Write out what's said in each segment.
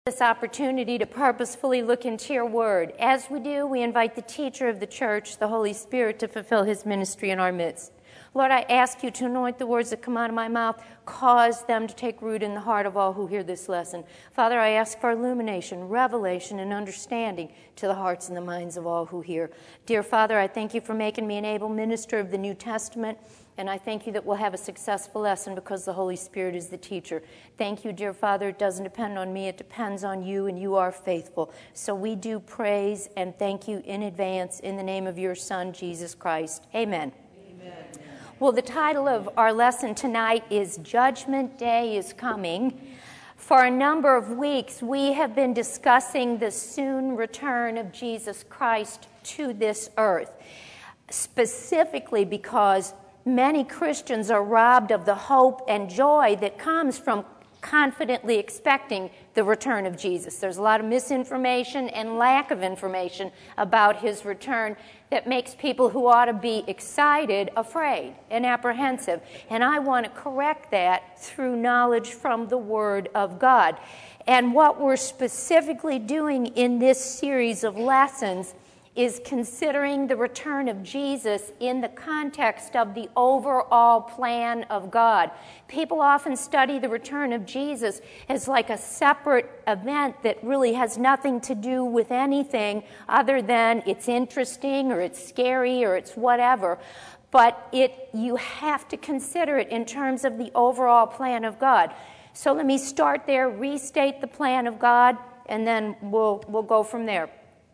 This opportunity to purposefully look into your word. As we do, we invite the teacher of the church, the Holy Spirit, to fulfill his ministry in our midst. Lord, I ask you to anoint the words that come out of my mouth, cause them to take root in the heart of all who hear this lesson. Father, I ask for illumination, revelation, and understanding to the hearts and the minds of all who hear. Dear Father, I thank you for making me an able minister of the New Testament, and I thank you that we'll have a successful lesson because the Holy Spirit is the teacher. Thank you, dear Father. It doesn't depend on me. It depends on you, and you are faithful. So we do praise and thank you in advance in the name of your Son, Jesus Christ. Amen. Amen. Well, the title of our lesson tonight is Judgment Day is Coming. For a number of weeks, we have been discussing the soon return of Jesus Christ to this earth, specifically because many Christians are robbed of the hope and joy that comes from confidently expecting the return of Jesus. There's a lot of misinformation and lack of information about his return that makes people who ought to be excited afraid and apprehensive. And I want to correct that through knowledge from the Word of God. And what we're specifically doing in this series of lessons is considering the return of Jesus in the context of the overall plan of God. People often study the return of Jesus as like a separate event that really has nothing to do with anything other than it's interesting or it's scary or it's whatever. But you have to consider it in terms of the overall plan of God. So let me start there, restate the plan of God, and then we'll go from there.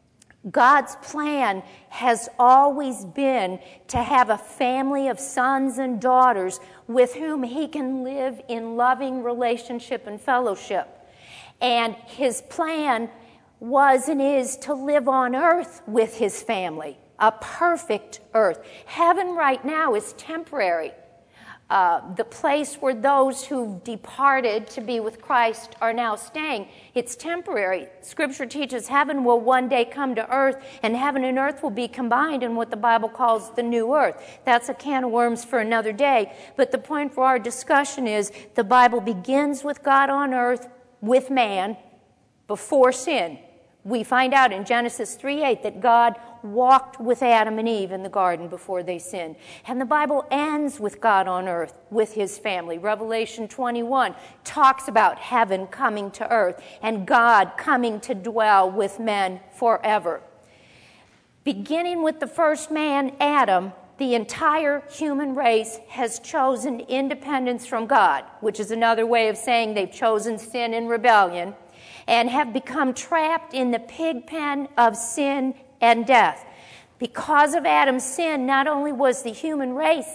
God's plan has always been to have a family of sons and daughters with whom he can live in loving relationship and fellowship. And his plan was and is to live on earth with his family, a perfect earth. Heaven right now is temporary. The place where those who've departed to be with Christ are now staying, it's temporary. Scripture teaches heaven will one day come to earth, and heaven and earth will be combined in what the Bible calls the new earth. That's a can of worms for another day. But the point for our discussion is the Bible begins with God on earth with man before sin. We find out in Genesis 3:8 that God walked with Adam and Eve in the garden before they sinned. And the Bible ends with God on earth with his family. Revelation 21 talks about heaven coming to earth and God coming to dwell with men forever. Beginning with the first man, Adam, the entire human race has chosen independence from God, which is another way of saying they've chosen sin and rebellion, and have become trapped in the pig pen of sin and death. Because of Adam's sin, not only was the human race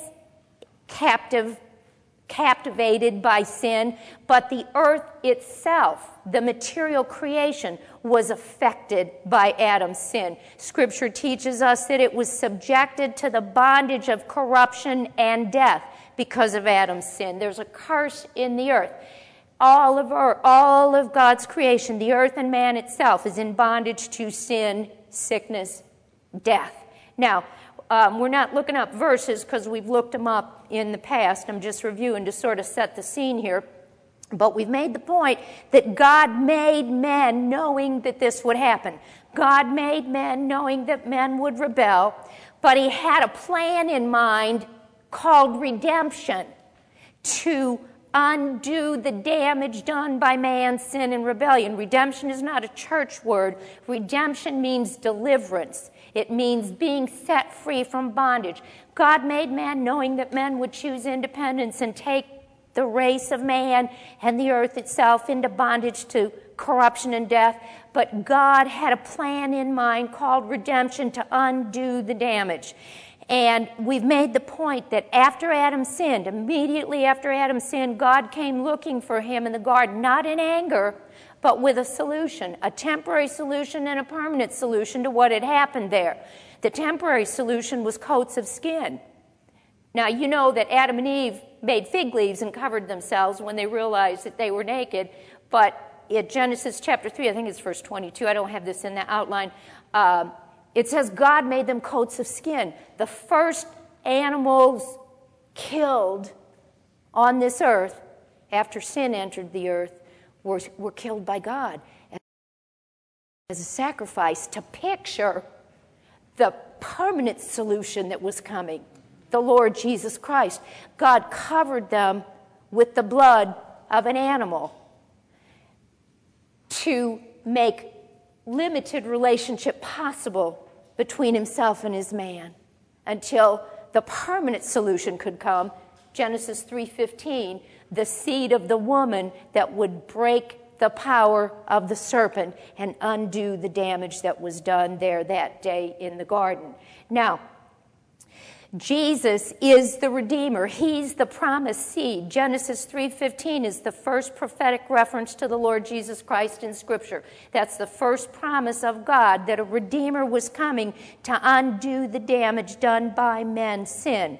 captivated by sin, but the earth itself, the material creation, was affected by Adam's sin. Scripture teaches us that it was subjected to the bondage of corruption and death because of Adam's sin. There's a curse in the earth. All of God's creation, the earth and man itself, is in bondage to sin, sickness, death. Now, we're not looking up verses because we've looked them up in the past. I'm just reviewing to sort of set the scene here. But we've made the point that God made men knowing that this would happen. God made men knowing that men would rebel, but he had a plan in mind called redemption to undo the damage done by man's sin and rebellion. Redemption is not a church word. Redemption means deliverance. It means being set free from bondage. God made man knowing that men would choose independence and take the race of man and the earth itself into bondage to corruption and death. But God had a plan in mind called redemption to undo the damage. And we've made the point that after Adam sinned, immediately after Adam sinned, God came looking for him in the garden, not in anger, but with a solution, a temporary solution and a permanent solution to what had happened there. The temporary solution was coats of skin. Now, you know that Adam and Eve made fig leaves and covered themselves when they realized that they were naked, but in Genesis chapter 3, I think it's verse 22, I don't have this in the outline, it says God made them coats of skin. The first animals killed on this earth after sin entered the earth were killed by God. as a sacrifice to picture the permanent solution that was coming, the Lord Jesus Christ. God covered them with the blood of an animal to make limited relationship possible between himself and his man until the permanent solution could come. Genesis 3:15, the seed of the woman that would break the power of the serpent and undo the damage that was done there that day in the garden. Now, Jesus is the Redeemer. He's the promised seed. Genesis 3:15 is the first prophetic reference to the Lord Jesus Christ in Scripture. That's the first promise of God, that a Redeemer was coming to undo the damage done by men's sin.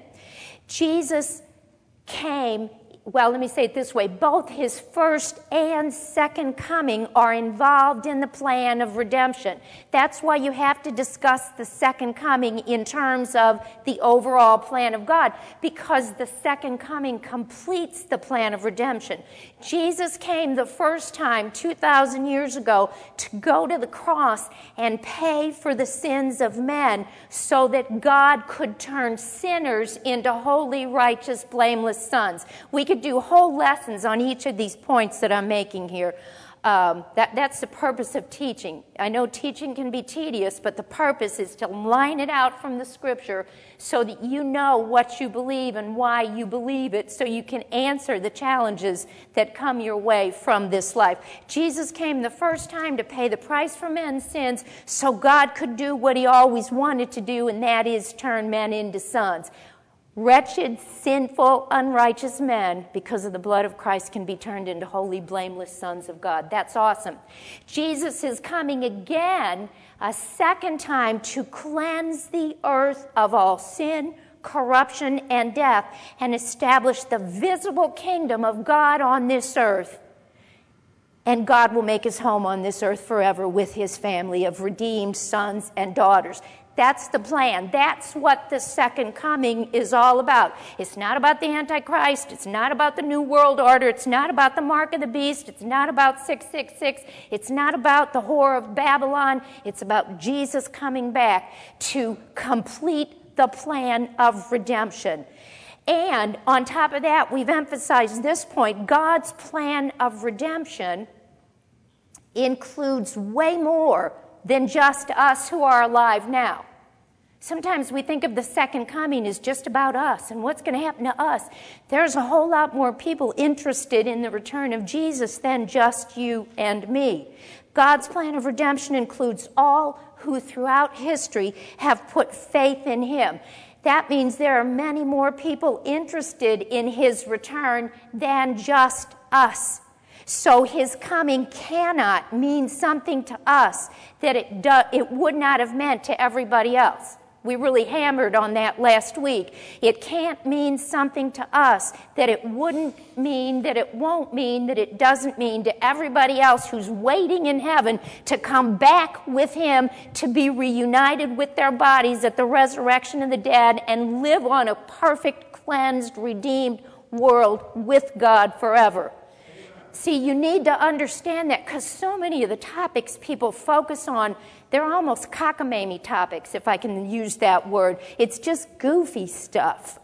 Jesus came, well, let me say it this way, both his first and second coming are involved in the plan of redemption. That's why you have to discuss the second coming in terms of the overall plan of God, because the second coming completes the plan of redemption. Jesus came the first time 2,000 years ago to go to the cross and pay for the sins of men so that God could turn sinners into holy, righteous, blameless sons. We could do whole lessons on each of these points that I'm making here. That's the purpose of teaching. I know teaching can be tedious, but the purpose is to line it out from the Scripture so that you know what you believe and why you believe it, so you can answer the challenges that come your way from this life. Jesus came the first time to pay the price for men's sins so God could do what he always wanted to do, and that is turn men into sons. Wretched, sinful, unrighteous men, because of the blood of Christ, can be turned into holy, blameless sons of God. That's awesome. Jesus is coming again, a second time, to cleanse the earth of all sin, corruption, and death, and establish the visible kingdom of God on this earth. And God will make his home on this earth forever with his family of redeemed sons and daughters. That's the plan. That's what the second coming is all about. It's not about the Antichrist. It's not about the New World Order. It's not about the mark of the beast. It's not about 666. It's not about the whore of Babylon. It's about Jesus coming back to complete the plan of redemption. And on top of that, we've emphasized this point, God's plan of redemption includes way more than just us who are alive now. Sometimes we think of the second coming as just about us and what's going to happen to us. There's a whole lot more people interested in the return of Jesus than just you and me. God's plan of redemption includes all who throughout history have put faith in him. That means there are many more people interested in his return than just us. So his coming cannot mean something to us that it would not have meant to everybody else. We really hammered on that last week. It can't mean something to us that it wouldn't mean, that it won't mean, that it doesn't mean to everybody else who's waiting in heaven to come back with him to be reunited with their bodies at the resurrection of the dead and live on a perfect, cleansed, redeemed world with God forever. See, you need to understand that, because so many of the topics people focus on, they're almost cockamamie topics, if I can use that word. It's just goofy stuff.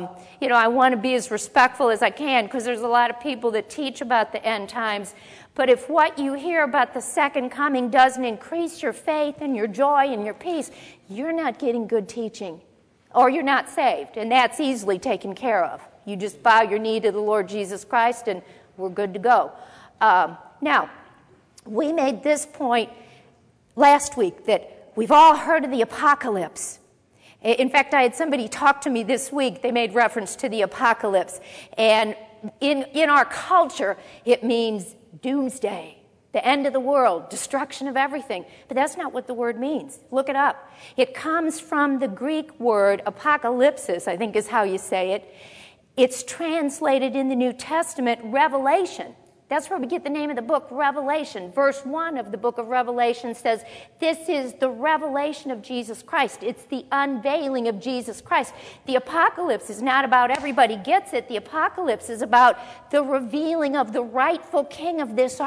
I want to be as respectful as I can, because there's a lot of people that teach about the end times. But if what you hear about the second coming doesn't increase your faith and your joy and your peace, you're not getting good teaching, or you're not saved, and that's easily taken care of. You just bow your knee to the Lord Jesus Christ and we're good to go. Now, we made this point last week that we've all heard of the apocalypse. In fact, I had somebody talk to me this week. They made reference to the apocalypse. And in our culture, it means doomsday, the end of the world, destruction of everything. But that's not what the word means. Look it up. It comes from the Greek word apocalypsis, I think is how you say it. It's translated in the New Testament, Revelation. That's where we get the name of the book, Revelation. Verse 1 of the book of Revelation says, this is the revelation of Jesus Christ. It's the unveiling of Jesus Christ. The apocalypse is not about everybody gets it. The apocalypse is about the revealing of the rightful king of this earth.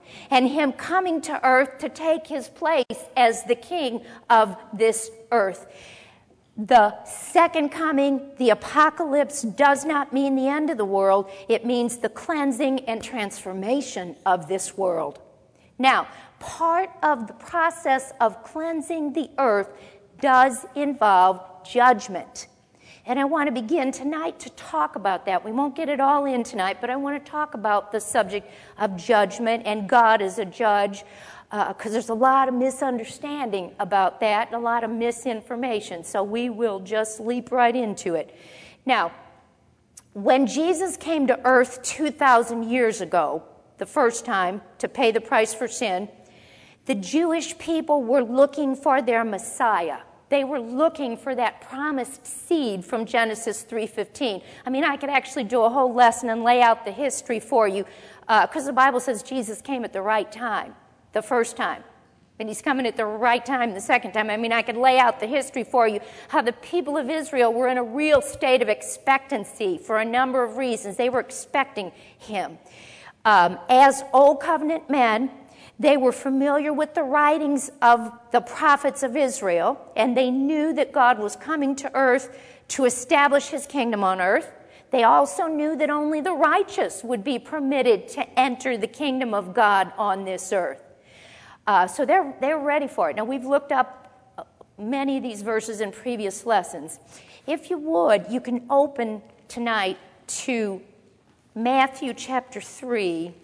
and him coming to earth to take his place as the king of this earth. The second coming, the apocalypse, does not mean the end of the world. It means the cleansing and transformation of this world. Now, part of the process of cleansing the earth does involve judgment. And I want to begin tonight to talk about that. We won't get it all in tonight, but I want to talk about the subject of judgment and God as a judge, because there's a lot of misunderstanding about that and a lot of misinformation. So we will just leap right into it. Now, when Jesus came to earth 2,000 years ago, the first time to pay the price for sin, the Jewish people were looking for their Messiah. They were looking for that promised seed from Genesis 3:15. I mean, I could actually do a whole lesson and lay out the history for you, because the Bible says Jesus came at the right time, the first time. And he's coming at the right time the second time. I mean, I could lay out the history for you, how the people of Israel were in a real state of expectancy for a number of reasons. They were expecting him. As Old Covenant men, they were familiar with the writings of the prophets of Israel, and they knew that God was coming to earth to establish his kingdom on earth. They also knew that only the righteous would be permitted to enter the kingdom of God on this earth. So they're ready for it. Now, we've looked up many of these verses in previous lessons. If you would, you can open tonight to Matthew chapter 3.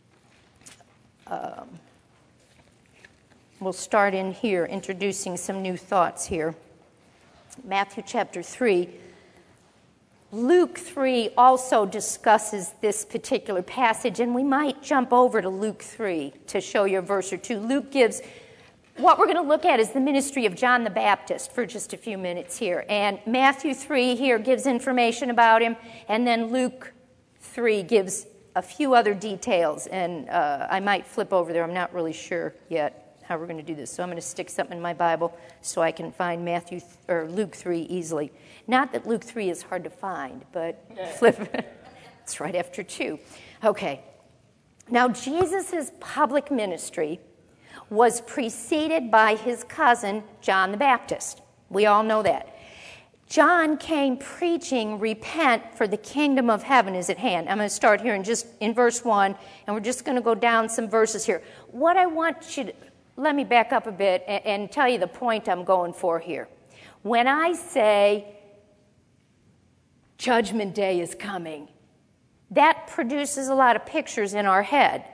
We'll start in here, introducing some new thoughts here. Matthew chapter 3. Luke 3 also discusses this particular passage, and we might jump over to Luke 3 to show you a verse or two. Luke gives, what we're going to look at is the ministry of John the Baptist for just a few minutes here. And Matthew 3 here gives information about him, and then Luke 3 gives a few other details, and I might flip over there. I'm not really sure yet how we're going to do this. So I'm going to stick something in my Bible so I can find Luke 3 easily. Not that Luke 3 is hard to find, but flip. It's right after 2. Okay. Now, Jesus' public ministry was preceded by his cousin, John the Baptist. We all know that. John came preaching, repent, for the kingdom of heaven is at hand. I'm going to start here in verse 1, and we're just going to go down some verses here. What I want you to, let me back up a bit and tell you the point I'm going for here. When I say Judgment Day is coming, that produces a lot of pictures in our head.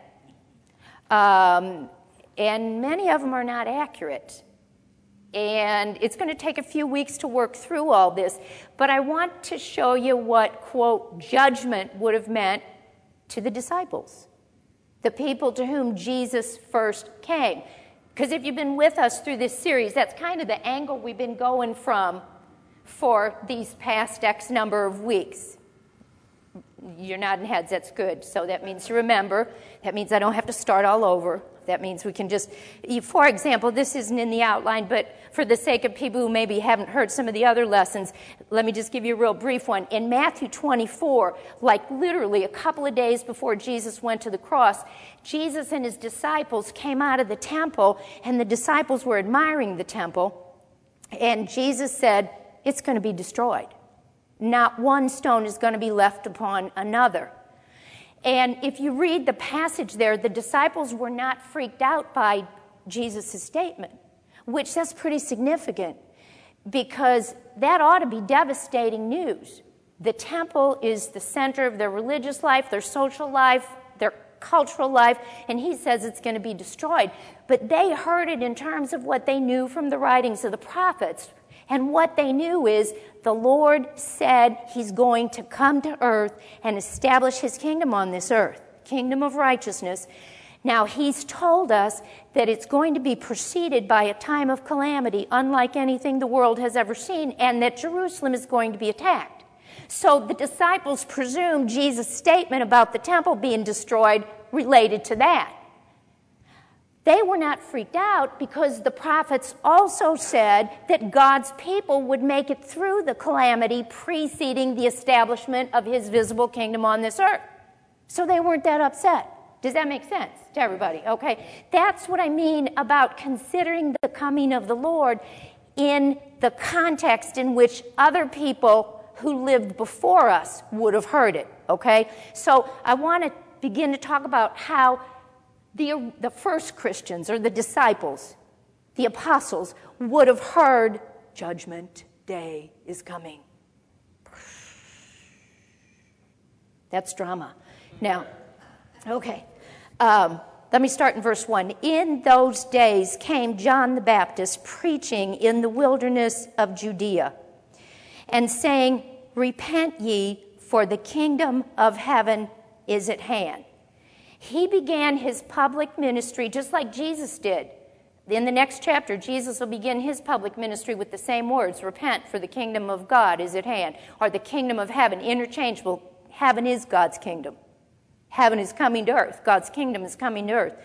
And many of them are not accurate. And it's going to take a few weeks to work through all this. But I want to show you what, quote, judgment would have meant to the disciples, the people to whom Jesus first came. Because if you've been with us through this series, that's kind of the angle we've been going from for these past X number of weeks. You're nodding heads, that's good. So that means you remember. That means I don't have to start all over. That means we can just, for example, this isn't in the outline, but for the sake of people who maybe haven't heard some of the other lessons, let me just give you a real brief one. In Matthew 24, like literally a couple of days before Jesus went to the cross, Jesus and his disciples came out of the temple, and the disciples were admiring the temple, and Jesus said, it's going to be destroyed. Not one stone is going to be left upon another. And if you read the passage there, the disciples were not freaked out by Jesus' statement, which that's pretty significant because that ought to be devastating news. The temple is the center of their religious life, their social life, their cultural life, and he says it's going to be destroyed. But they heard it in terms of what they knew from the writings of the prophets. And what they knew is the Lord said he's going to come to earth and establish his kingdom on this earth, kingdom of righteousness. Now, he's told us that it's going to be preceded by a time of calamity, unlike anything the world has ever seen, and that Jerusalem is going to be attacked. So the disciples presumed Jesus' statement about the temple being destroyed related to that. They were not freaked out because the prophets also said that God's people would make it through the calamity preceding the establishment of his visible kingdom on this earth. So they weren't that upset. Does that make sense to everybody? Okay. That's what I mean about considering the coming of the Lord in the context in which other people who lived before us would have heard it. Okay. So I want to begin to talk about how the first Christians or the disciples, the apostles, would have heard Judgment Day is coming. That's drama. Now, okay. Let me start in verse 1. In those days came John the Baptist preaching in the wilderness of Judea and saying, Repent ye, for the kingdom of heaven is at hand. He began his public ministry just like Jesus did. In the next chapter, Jesus will begin his public ministry with the same words, Repent, for the kingdom of God is at hand, or the kingdom of heaven, interchangeable. Heaven is God's kingdom. Heaven is coming to earth. God's kingdom is coming to earth.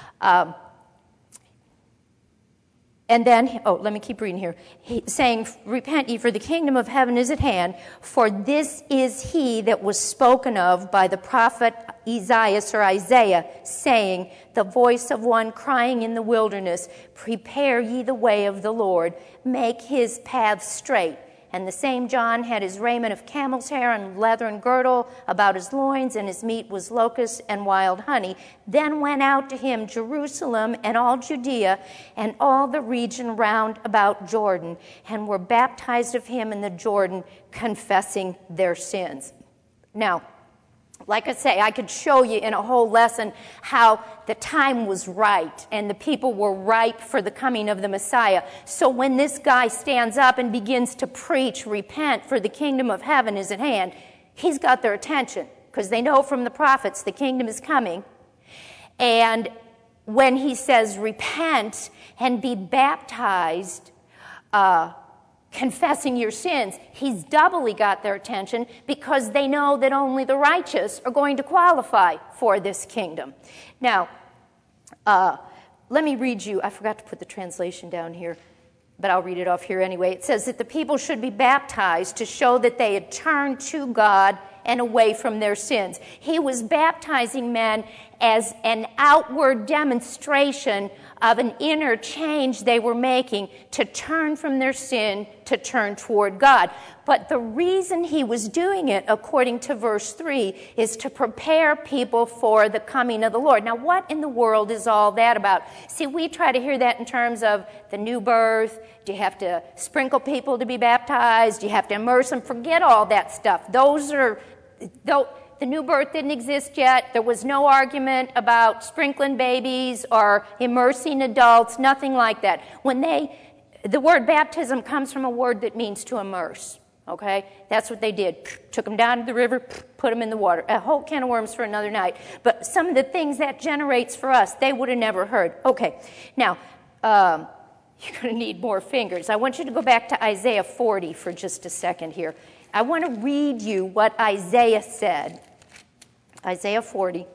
And then, let me keep reading here. Saying, Repent ye, for the kingdom of heaven is at hand, for this is he that was spoken of by the prophet Isaiah, saying, The voice of one crying in the wilderness, Prepare ye the way of the Lord, make his path straight. And the same John had his raiment of camel's hair and leathern girdle about his loins, and his meat was locusts and wild honey. Then went out to him Jerusalem and all Judea and all the region round about Jordan, and were baptized of him in the Jordan, confessing their sins. Now, like I say, I could show you in a whole lesson how the time was right and the people were ripe for the coming of the Messiah. So when this guy stands up and begins to preach, Repent, for the kingdom of heaven is at hand, he's got their attention because they know from the prophets the kingdom is coming. And when he says, Repent and be baptized, confessing your sins, he's doubly got their attention because they know that only the righteous are going to qualify for this kingdom. Now, let me read you, I forgot to put the translation down here, but I'll read it off here anyway. It says that the people should be baptized to show that they had turned to God and away from their sins. He was baptizing men as an outward demonstration of an inner change they were making to turn from their sin to turn toward God. But the reason he was doing it, according to verse 3, is to prepare people for the coming of the Lord. Now, what in the world is all that about? See, we try to hear that in terms of the new birth. Do you have to sprinkle people to be baptized? Do you have to immerse them? Forget all that stuff. The new birth didn't exist yet. There was no argument about sprinkling babies or immersing adults, nothing like that. The word baptism comes from a word that means to immerse, okay? That's what they did. Took them down to the river, put them in the water. A whole can of worms for another night. But some of the things that generates for us, they would have never heard. Okay, now, you're going to need more fingers. I want you to go back to Isaiah 40 for just a second here. I want to read you what Isaiah said. Isaiah 40.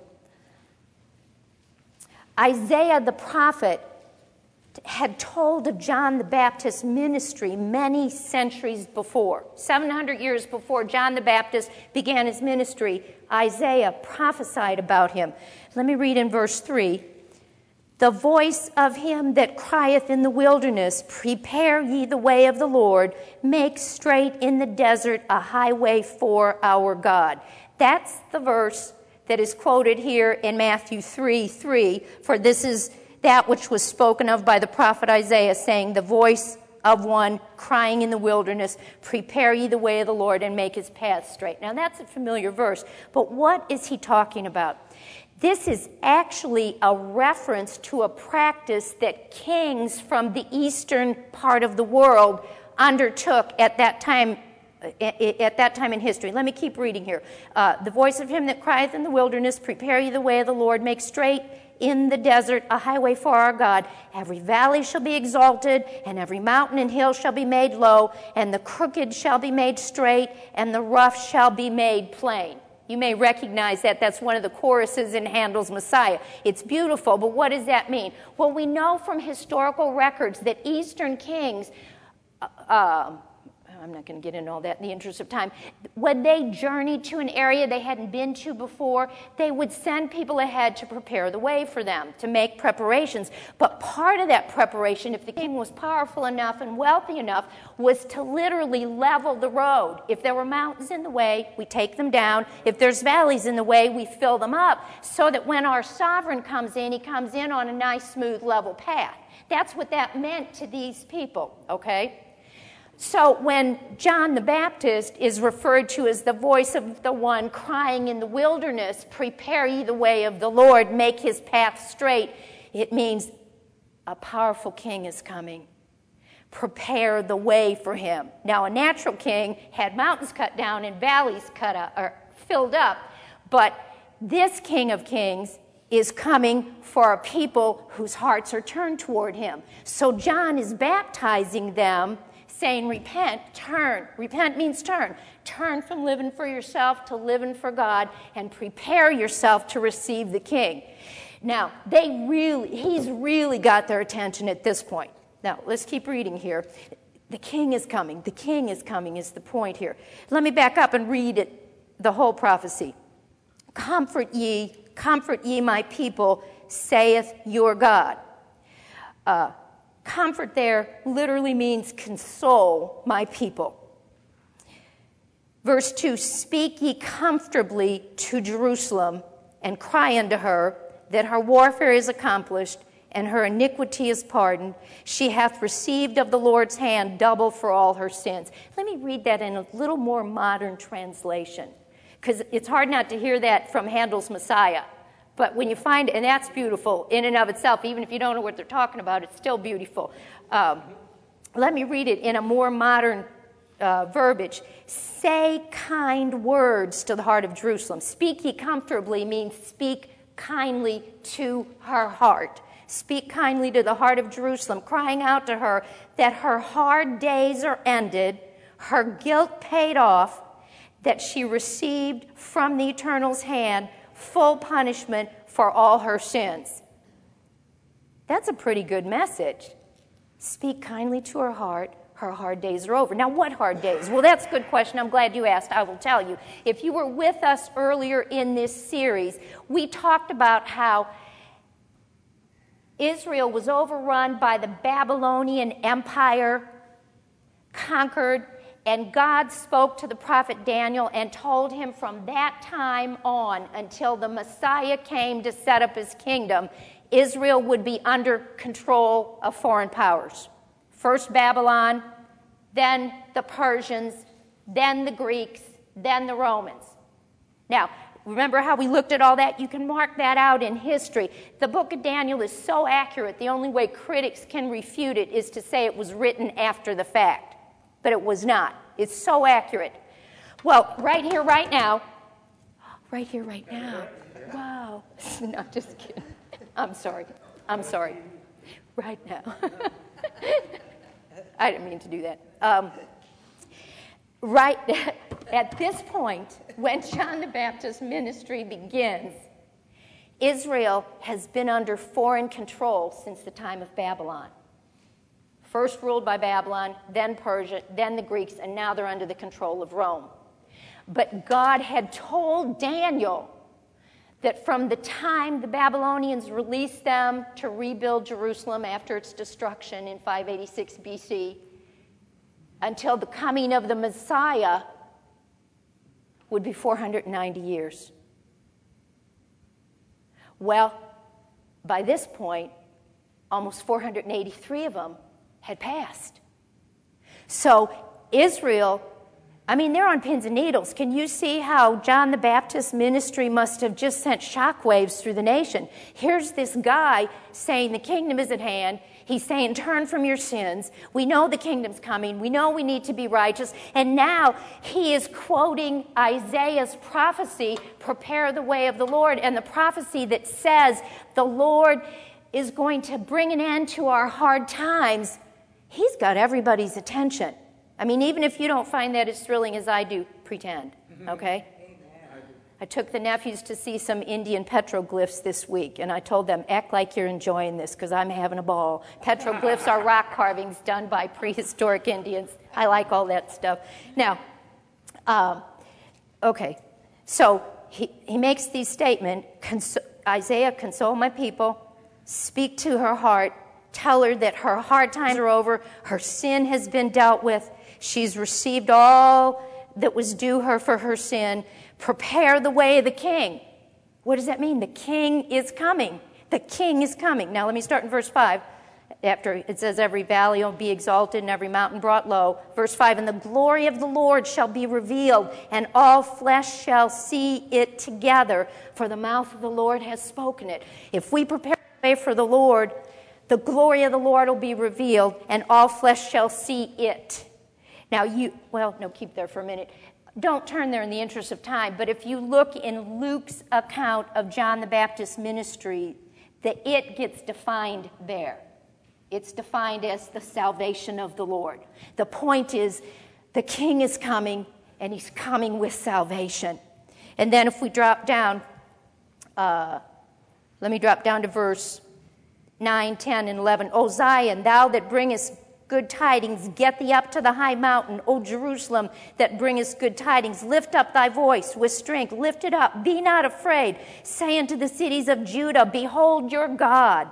Isaiah the prophet had told of John the Baptist's ministry many centuries before. 700 years before John the Baptist began his ministry, Isaiah prophesied about him. Let me read in verse 3. The voice of him that crieth in the wilderness, Prepare ye the way of the Lord, make straight in the desert a highway for our God. That's the verse that is quoted here in Matthew 3:3. For this is that which was spoken of by the prophet Isaiah, saying, The voice of one crying in the wilderness, Prepare ye the way of the Lord, and make his path straight. Now that's a familiar verse, but what is he talking about? This is actually a reference to a practice that kings from the eastern part of the world undertook at that time in history. Let me keep reading here. The voice of him that crieth in the wilderness, Prepare ye the way of the Lord, make straight in the desert a highway for our God. Every valley shall be exalted, and every mountain and hill shall be made low, and the crooked shall be made straight, and the rough shall be made plain. You may recognize that. That's one of the choruses in Handel's Messiah. It's beautiful, but what does that mean? Well, we know from historical records that Eastern kings, I'm not going to get into all that in the interest of time. When they journeyed to an area they hadn't been to before, they would send people ahead to prepare the way for them, to make preparations. But part of that preparation, if the king was powerful enough and wealthy enough, was to literally level the road. If there were mountains in the way, we take them down. If there's valleys in the way, we fill them up, so that when our sovereign comes in, he comes in on a nice, smooth, level path. That's what that meant to these people, okay? So when John the Baptist is referred to as the voice of the one crying in the wilderness, prepare ye the way of the Lord, make his path straight, it means a powerful king is coming. Prepare the way for him. Now, a natural king had mountains cut down and valleys cut up, or filled up, but this King of Kings is coming for a people whose hearts are turned toward him. So John is baptizing them, saying, repent, turn. Repent means turn. Turn from living for yourself to living for God, and prepare yourself to receive the king. Now, he's really got their attention at this point. Now, let's keep reading here. The king is coming. The king is coming is the point here. Let me back up and read it, the whole prophecy. Comfort ye, my people, saith your God. Comfort there literally means console my people. Verse 2, speak ye comfortably to Jerusalem, and cry unto her that her warfare is accomplished, and her iniquity is pardoned. She hath received of the Lord's hand double for all her sins. Let me read that in a little more modern translation, because it's hard not to hear that from Handel's Messiah. But when you find, and that's beautiful in and of itself, even if you don't know what they're talking about, it's still beautiful. Let me read it in a more modern verbiage. Say kind words to the heart of Jerusalem. Speak ye comfortably means speak kindly to her heart. Speak kindly to the heart of Jerusalem, crying out to her that her hard days are ended, her guilt paid off, that she received from the Eternal's hand full punishment for all her sins. That's a pretty good message. Speak kindly to her heart. Her hard days are over. Now, what hard days? Well, that's a good question. I'm glad you asked. I will tell you. If you were with us earlier in this series, we talked about how Israel was overrun by the Babylonian Empire, conquered, and God spoke to the prophet Daniel and told him from that time on until the Messiah came to set up his kingdom, Israel would be under control of foreign powers. First Babylon, then the Persians, then the Greeks, then the Romans. Now, remember how we looked at all that? You can mark that out in history. The book of Daniel is so accurate, the only way critics can refute it is to say it was written after the fact. But it was not. It's so accurate. Well, right here, right now. Right here, right now. Wow. No, I'm just kidding. I'm sorry. Right now. I didn't mean to do that. Right at this point, when John the Baptist's ministry begins, Israel has been under foreign control since the time of Babylon. First ruled by Babylon, then Persia, then the Greeks, and now they're under the control of Rome. But God had told Daniel that from the time the Babylonians released them to rebuild Jerusalem after its destruction in 586 BC, until the coming of the Messiah would be 490 years. Well, by this point, almost 483 of them had passed. So Israel, they're on pins and needles. Can you see how John the Baptist's ministry must have just sent shockwaves through the nation? Here's this guy saying the kingdom is at hand. He's saying, turn from your sins. We know the kingdom's coming. We know we need to be righteous. And now he is quoting Isaiah's prophecy, prepare the way of the Lord, and the prophecy that says the Lord is going to bring an end to our hard times. He's got everybody's attention. Even if you don't find that as thrilling as I do, pretend, okay? I took the nephews to see some Indian petroglyphs this week, and I told them, act like you're enjoying this because I'm having a ball. Petroglyphs are rock carvings done by prehistoric Indians. I like all that stuff. Now, okay, so he makes these statements, Isaiah, console my people, speak to her heart, tell her that her hard times are over, her sin has been dealt with, she's received all that was due her for her sin. Prepare the way of the king. What does that mean? The king is coming. The king is coming. Now let me start in verse 5. After it says, every valley will be exalted and every mountain brought low. Verse 5, and the glory of the Lord shall be revealed, and all flesh shall see it together, for the mouth of the Lord has spoken it. If we prepare the way for the Lord, the glory of the Lord will be revealed, and all flesh shall see it. Now keep there for a minute. Don't turn there in the interest of time, but if you look in Luke's account of John the Baptist's ministry, it gets defined there. It's defined as the salvation of the Lord. The point is, the king is coming, and he's coming with salvation. And then if we drop down, let me drop down to verse 9, 10, and 11. O Zion, thou that bringest good tidings, get thee up to the high mountain. O Jerusalem, that bringest good tidings, lift up thy voice with strength. Lift it up. Be not afraid. Say unto the cities of Judah, behold your God.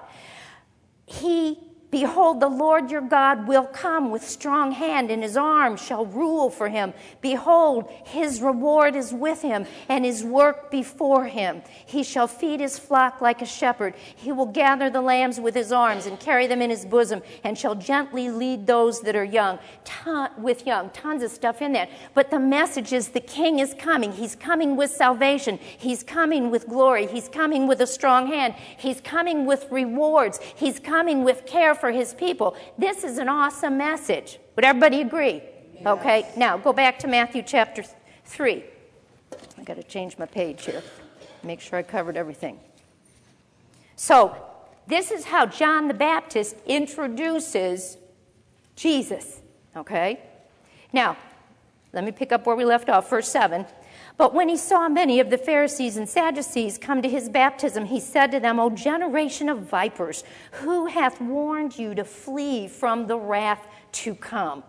Behold, the Lord your God will come with strong hand, and his arm shall rule for him. Behold, his reward is with him, and his work before him. He shall feed his flock like a shepherd. He will gather the lambs with his arms and carry them in his bosom, and shall gently lead those that are young. Tons of stuff in that. But the message is the king is coming. He's coming with salvation. He's coming with glory. He's coming with a strong hand. He's coming with rewards. He's coming with care for his people. This is an awesome message. Would everybody agree? Yes. Okay, now go back to Matthew chapter 3. I got to change my page here. Make sure I covered everything. So, this is how John the Baptist introduces Jesus. Okay? Now, let me pick up where we left off, verse 7. But when he saw many of the Pharisees and Sadducees come to his baptism, he said to them, O generation of vipers, who hath warned you to flee from the wrath to come?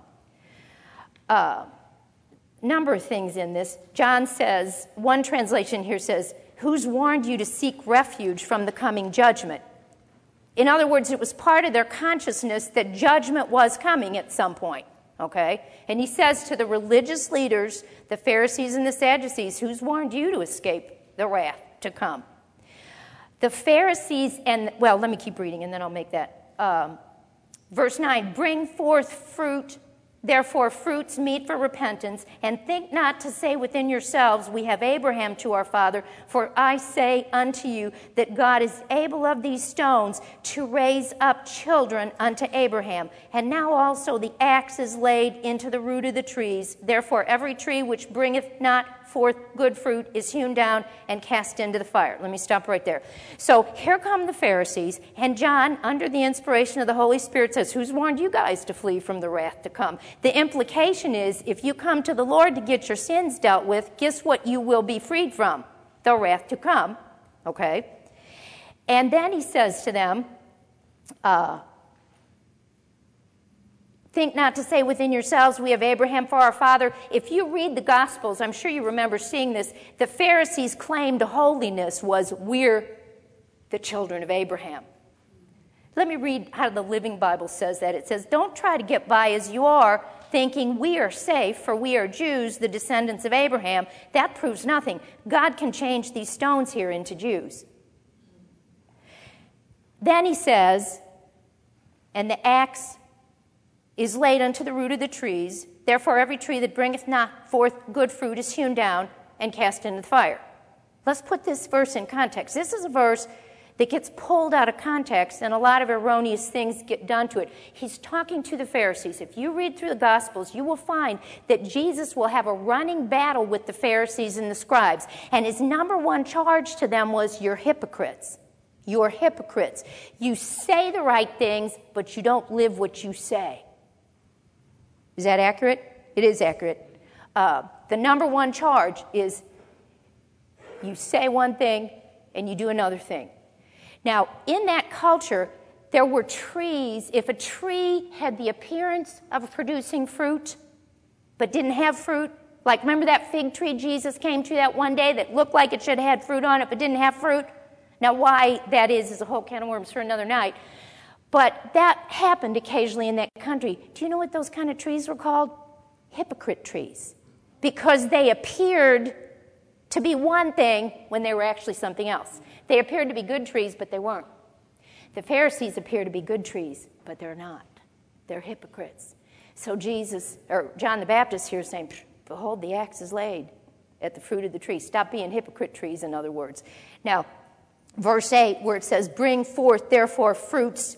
Number of things in this. John says, one translation here says, who's warned you to seek refuge from the coming judgment? In other words, it was part of their consciousness that judgment was coming at some point. Okay? And he says to the religious leaders, the Pharisees and the Sadducees, who's warned you to escape the wrath to come? The Pharisees let me keep reading and then I'll make that. Verse 9, bring forth fruit, therefore fruits meet for repentance, and think not to say within yourselves, we have Abraham to our father, for I say unto you that God is able of these stones to raise up children unto Abraham. And now also the axe is laid into the root of the trees. Therefore every tree which bringeth not forth good fruit is hewn down and cast into the fire. Let me stop right there. So here come the Pharisees, and John, under the inspiration of the Holy Spirit, says, who's warned you guys to flee from the wrath to come? The implication is, if you come to the Lord to get your sins dealt with, guess what you will be freed from? The wrath to come. Okay? And then he says to them, think not to say within yourselves, we have Abraham for our father. If you read the Gospels, I'm sure you remember seeing this, the Pharisees' claim to holiness was, we're the children of Abraham. Let me read how the Living Bible says that. It says, don't try to get by as you are, thinking we are safe, for we are Jews, the descendants of Abraham. That proves nothing. God can change these stones here into Jews. Then he says, and the axe is laid unto the root of the trees. Therefore every tree that bringeth not forth good fruit is hewn down and cast into the fire. Let's put this verse in context. This is a verse that gets pulled out of context, and a lot of erroneous things get done to it. He's talking to the Pharisees. If you read through the Gospels, you will find that Jesus will have a running battle with the Pharisees and the scribes, and his number one charge to them was, you're hypocrites. You're hypocrites. You say the right things, but you don't live what you say. Is that accurate? It is accurate. The number one charge is, You say one thing and you do another thing. Now, in that culture, there were trees. If a tree had the appearance of producing fruit but didn't have fruit, like remember that fig tree Jesus came to that one day that looked like it should have had fruit on it but didn't have fruit? Now, why that is a whole can of worms for another night. But that happened occasionally in that country. Do you know what those kind of trees were called? Hypocrite trees. Because they appeared to be one thing when they were actually something else. They appeared to be good trees, but they weren't. The Pharisees appear to be good trees, but they're not. They're hypocrites. So John the Baptist here is saying, behold, the axe is laid at the fruit of the tree. Stop being hypocrite trees, in other words. Now, verse 8, where it says, bring forth, therefore, fruits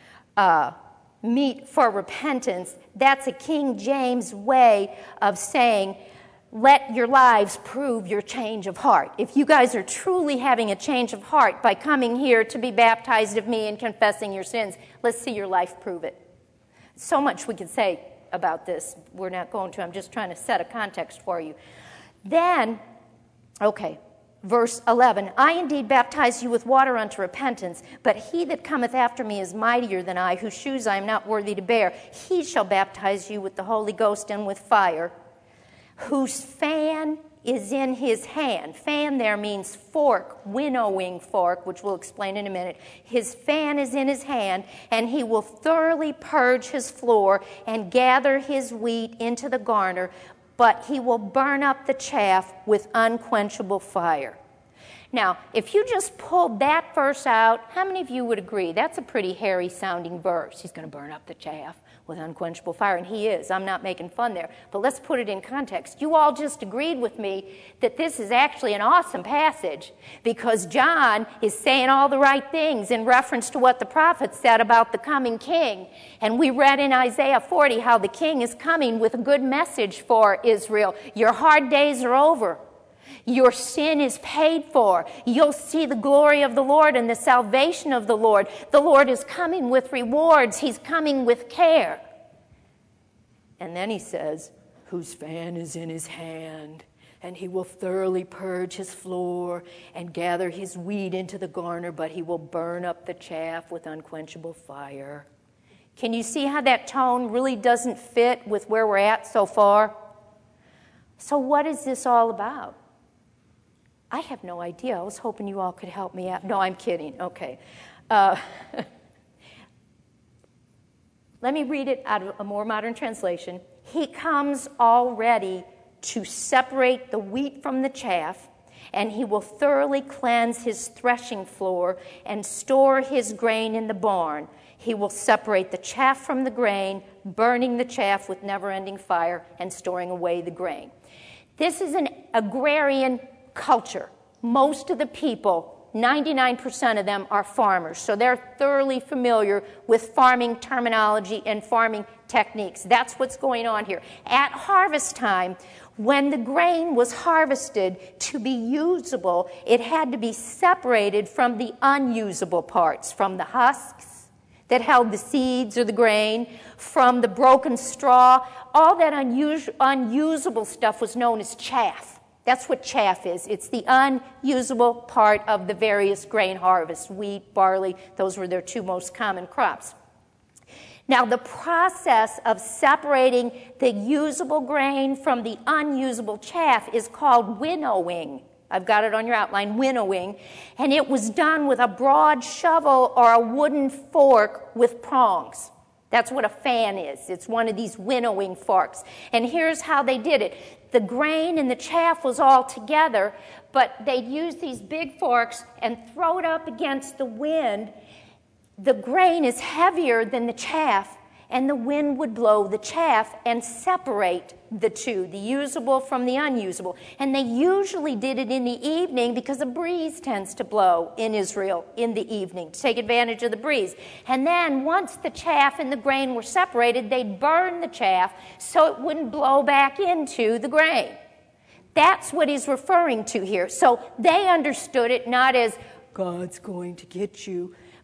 meet for repentance, that's a King James way of saying, let your lives prove your change of heart. If you guys are truly having a change of heart by coming here to be baptized of me and confessing your sins, let's see your life prove it. So much we could say about this. We're not going to. I'm just trying to set a context for you. Then, okay, verse 11, I indeed baptize you with water unto repentance, but he that cometh after me is mightier than I, whose shoes I am not worthy to bear. He shall baptize you with the Holy Ghost and with fire, whose fan is in his hand. Fan there means fork, winnowing fork, which we'll explain in a minute. His fan is in his hand, and he will thoroughly purge his floor and gather his wheat into the garner, but he will burn up the chaff with unquenchable fire. Now, if you just pulled that verse out, how many of you would agree? That's a pretty hairy-sounding verse. He's going to burn up the chaff with unquenchable fire, and he is. I'm not making fun there. But let's put it in context. You all just agreed with me that this is actually an awesome passage because John is saying all the right things in reference to what the prophets said about the coming king. And we read in Isaiah 40 how the king is coming with a good message for Israel. Your hard days are over. Your sin is paid for. You'll see the glory of the Lord and the salvation of the Lord. The Lord is coming with rewards. He's coming with care. And then he says, whose fan is in his hand, and he will thoroughly purge his floor and gather his wheat into the garner, but he will burn up the chaff with unquenchable fire. Can you see how that tone really doesn't fit with where we're at so far? So what is this all about? I have no idea. I was hoping you all could help me out. No, I'm kidding. Okay. Let me read it out of a more modern translation. He comes already to separate the wheat from the chaff, and he will thoroughly cleanse his threshing floor and store his grain in the barn. He will separate the chaff from the grain, burning the chaff with never-ending fire and storing away the grain. This is an agrarian culture. Most of the people, 99% of them, are farmers, so they're thoroughly familiar with farming terminology and farming techniques. That's what's going on here. At harvest time, when the grain was harvested to be usable, it had to be separated from the unusable parts, from the husks that held the seeds or the grain, from the broken straw. All that unusable stuff was known as chaff. That's what chaff is. It's the unusable part of the various grain harvests. Wheat, barley, those were their two most common crops. Now, the process of separating the usable grain from the unusable chaff is called winnowing. I've got it on your outline, winnowing. And it was done with a broad shovel or a wooden fork with prongs. That's what a fan is. It's one of these winnowing forks. And here's how they did it. The grain and the chaff was all together, but they'd use these big forks and throw it up against the wind. The grain is heavier than the chaff, and the wind would blow the chaff and separate the two, the usable from the unusable. And they usually did it in the evening because a breeze tends to blow in Israel in the evening to take advantage of the breeze. And then once the chaff and the grain were separated, they'd burn the chaff so it wouldn't blow back into the grain. That's what he's referring to here. So they understood it not as God's going to get you,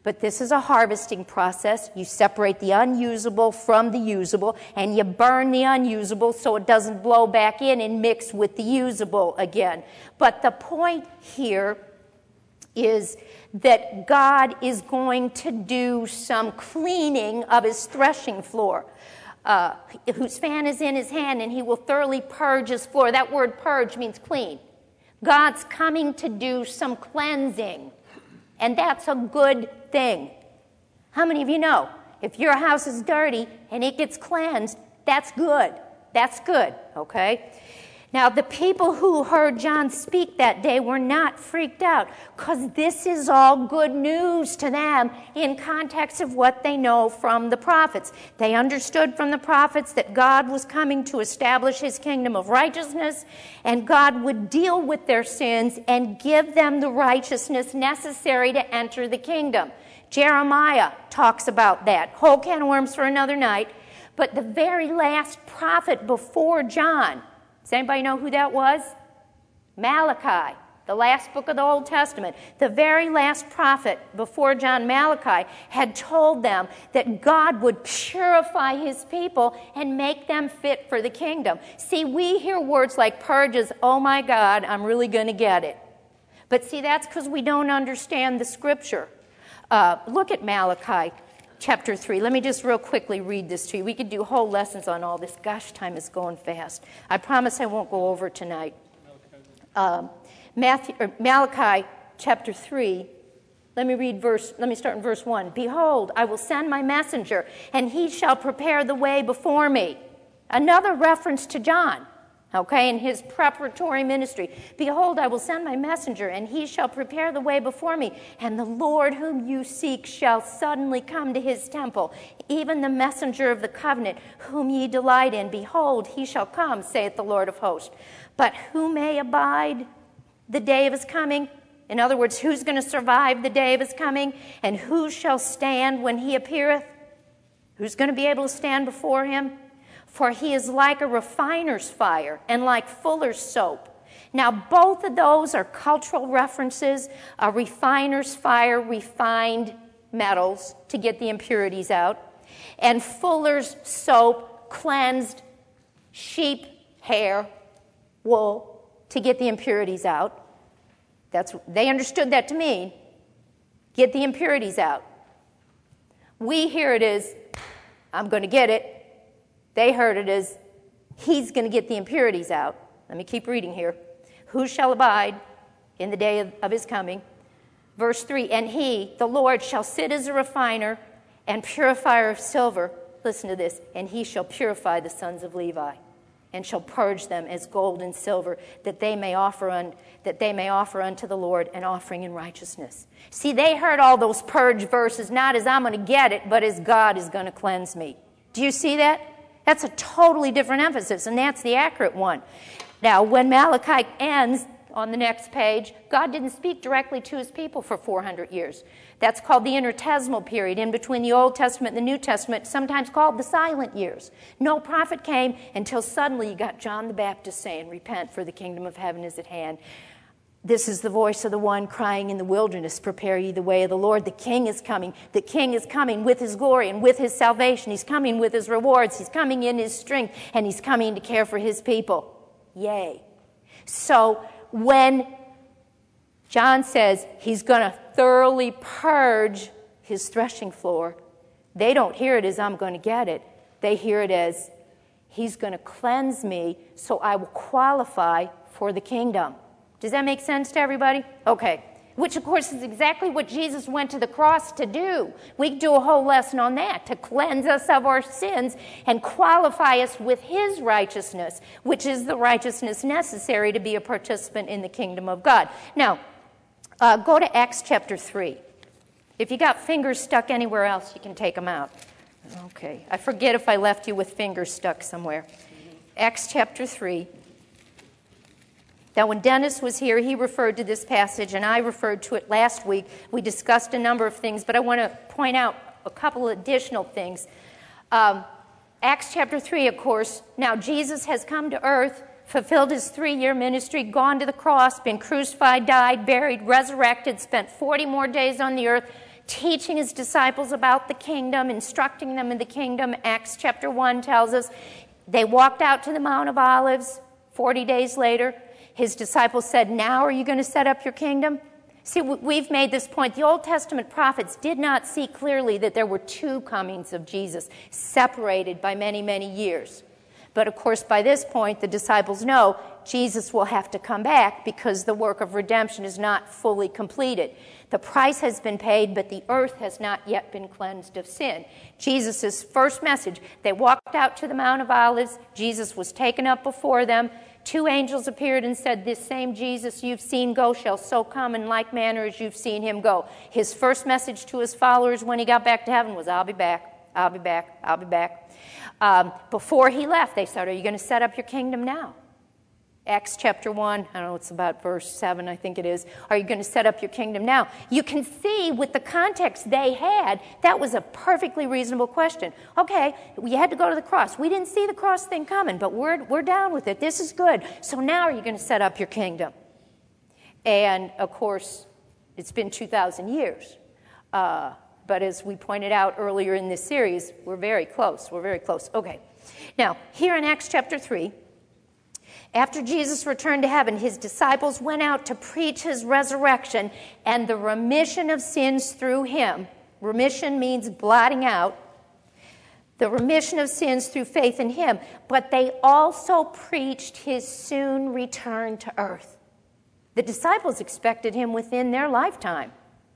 But this is a harvesting process. You separate the unusable from the usable, and you burn the unusable so it doesn't blow back in and mix with the usable again. But the point here is that God is going to do some cleaning of his threshing floor. Whose fan is in his hand, and he will thoroughly purge his floor. That word purge means clean. God's coming to do some cleansing. And that's a good thing. How many of you know if your house is dirty and it gets cleansed, that's good. That's good, okay? Now, the people who heard John speak that day were not freaked out because this is all good news to them in context of what they know from the prophets. They understood from the prophets that God was coming to establish his kingdom of righteousness, and God would deal with their sins and give them the righteousness necessary to enter the kingdom. Jeremiah talks about that. Whole can of worms for another night. But the very last prophet before John, does anybody know who that was? Malachi, the last book of the Old Testament. The very last prophet before John, Malachi, had told them that God would purify his people and make them fit for the kingdom. See, we hear words like purges, oh my God, I'm really going to get it. But see, that's because we don't understand the scripture. Look at Malachi chapter 3. Let me just real quickly read this to you. We could do whole lessons on all this. Gosh, time is going fast. I promise I won't go over tonight. Malachi chapter 3. Let me start in verse 1. Behold, I will send my messenger, and he shall prepare the way before me. Another reference to John. Okay, in his preparatory ministry. Behold, I will send my messenger, and he shall prepare the way before me. And the Lord whom you seek shall suddenly come to his temple, even the messenger of the covenant, whom ye delight in. Behold, he shall come, saith the Lord of hosts. But who may abide the day of his coming? In other words, who's going to survive the day of his coming? And who shall stand when he appeareth? Who's going to be able to stand before him? For he is like a refiner's fire and like fuller's soap. Now, both of those are cultural references. A refiner's fire refined metals to get the impurities out. And fuller's soap cleansed sheep hair, wool, to get the impurities out. They understood that to mean get the impurities out. We hear it as, I'm going to get it. They heard it as, he's going to get the impurities out. Let me keep reading here. Who shall abide in the day of his coming? Verse 3, and he, the Lord, shall sit as a refiner and purifier of silver. Listen to this. And he shall purify the sons of Levi and shall purge them as gold and silver, that they may offer unto the Lord an offering in righteousness. See, they heard all those purge verses, not as I'm going to get it, but as God is going to cleanse me. Do you see that? That's a totally different emphasis, and that's the accurate one. Now, when Malachi ends on the next page, God didn't speak directly to his people for 400 years. That's called the intertestamental period, in between the Old Testament and the New Testament, sometimes called the silent years. No prophet came until suddenly you got John the Baptist saying, repent, for the kingdom of heaven is at hand. This is the voice of the one crying in the wilderness, prepare ye the way of the Lord. The King is coming. The King is coming with his glory and with his salvation. He's coming with his rewards. He's coming in his strength, and he's coming to care for his people. Yay. So when John says he's going to thoroughly purge his threshing floor, they don't hear it as I'm going to get it. They hear it as he's going to cleanse me so I will qualify for the kingdom. Does that make sense to everybody? Okay. Which, of course, is exactly what Jesus went to the cross to do. We could do a whole lesson on that, to cleanse us of our sins and qualify us with his righteousness, which is the righteousness necessary to be a participant in the kingdom of God. Now, go to Acts chapter 3. If you got fingers stuck anywhere else, you can take them out. Okay. I forget if I left you with fingers stuck somewhere. Acts chapter 3. Now, when Dennis was here, he referred to this passage, and I referred to it last week. We discussed a number of things, but I want to point out a couple additional things. Acts chapter 3, of course, now Jesus has come to earth, fulfilled his 3-year ministry, gone to the cross, been crucified, died, buried, resurrected, spent 40 more days on the earth, teaching his disciples about the kingdom, instructing them in the kingdom. Acts chapter 1 tells us they walked out to the Mount of Olives 40 days later. His disciples said, "Now are you going to set up your kingdom?" See, we've made this point. The Old Testament prophets did not see clearly that there were two comings of Jesus, separated by many, many years. But of course, by this point, the disciples know Jesus will have to come back because the work of redemption is not fully completed. The price has been paid, but the earth has not yet been cleansed of sin. Jesus' first message, they walked out to the Mount of Olives. Jesus was taken up before them. Two angels appeared and said, "This same Jesus you've seen go shall so come in like manner as you've seen him go." His first message to his followers when he got back to heaven was, "I'll be back, I'll be back, I'll be back." Before he left, they said, "Are you going to set up your kingdom now?" Acts chapter 1, I don't know, it's about verse 7, I think it is. Are you going to set up your kingdom now? You can see with the context they had, that was a perfectly reasonable question. Okay, we had to go to the cross. We didn't see the cross thing coming, but we're down with it. This is good. So now are you going to set up your kingdom? And, of course, it's been 2,000 years. But as we pointed out earlier in this series, we're very close. We're very close. Okay. Now, here in Acts chapter 3, after Jesus returned to heaven, his disciples went out to preach his resurrection and the remission of sins through him. Remission means blotting out. The remission of sins through faith in him. But they also preached his soon return to earth. The disciples expected him within their lifetime.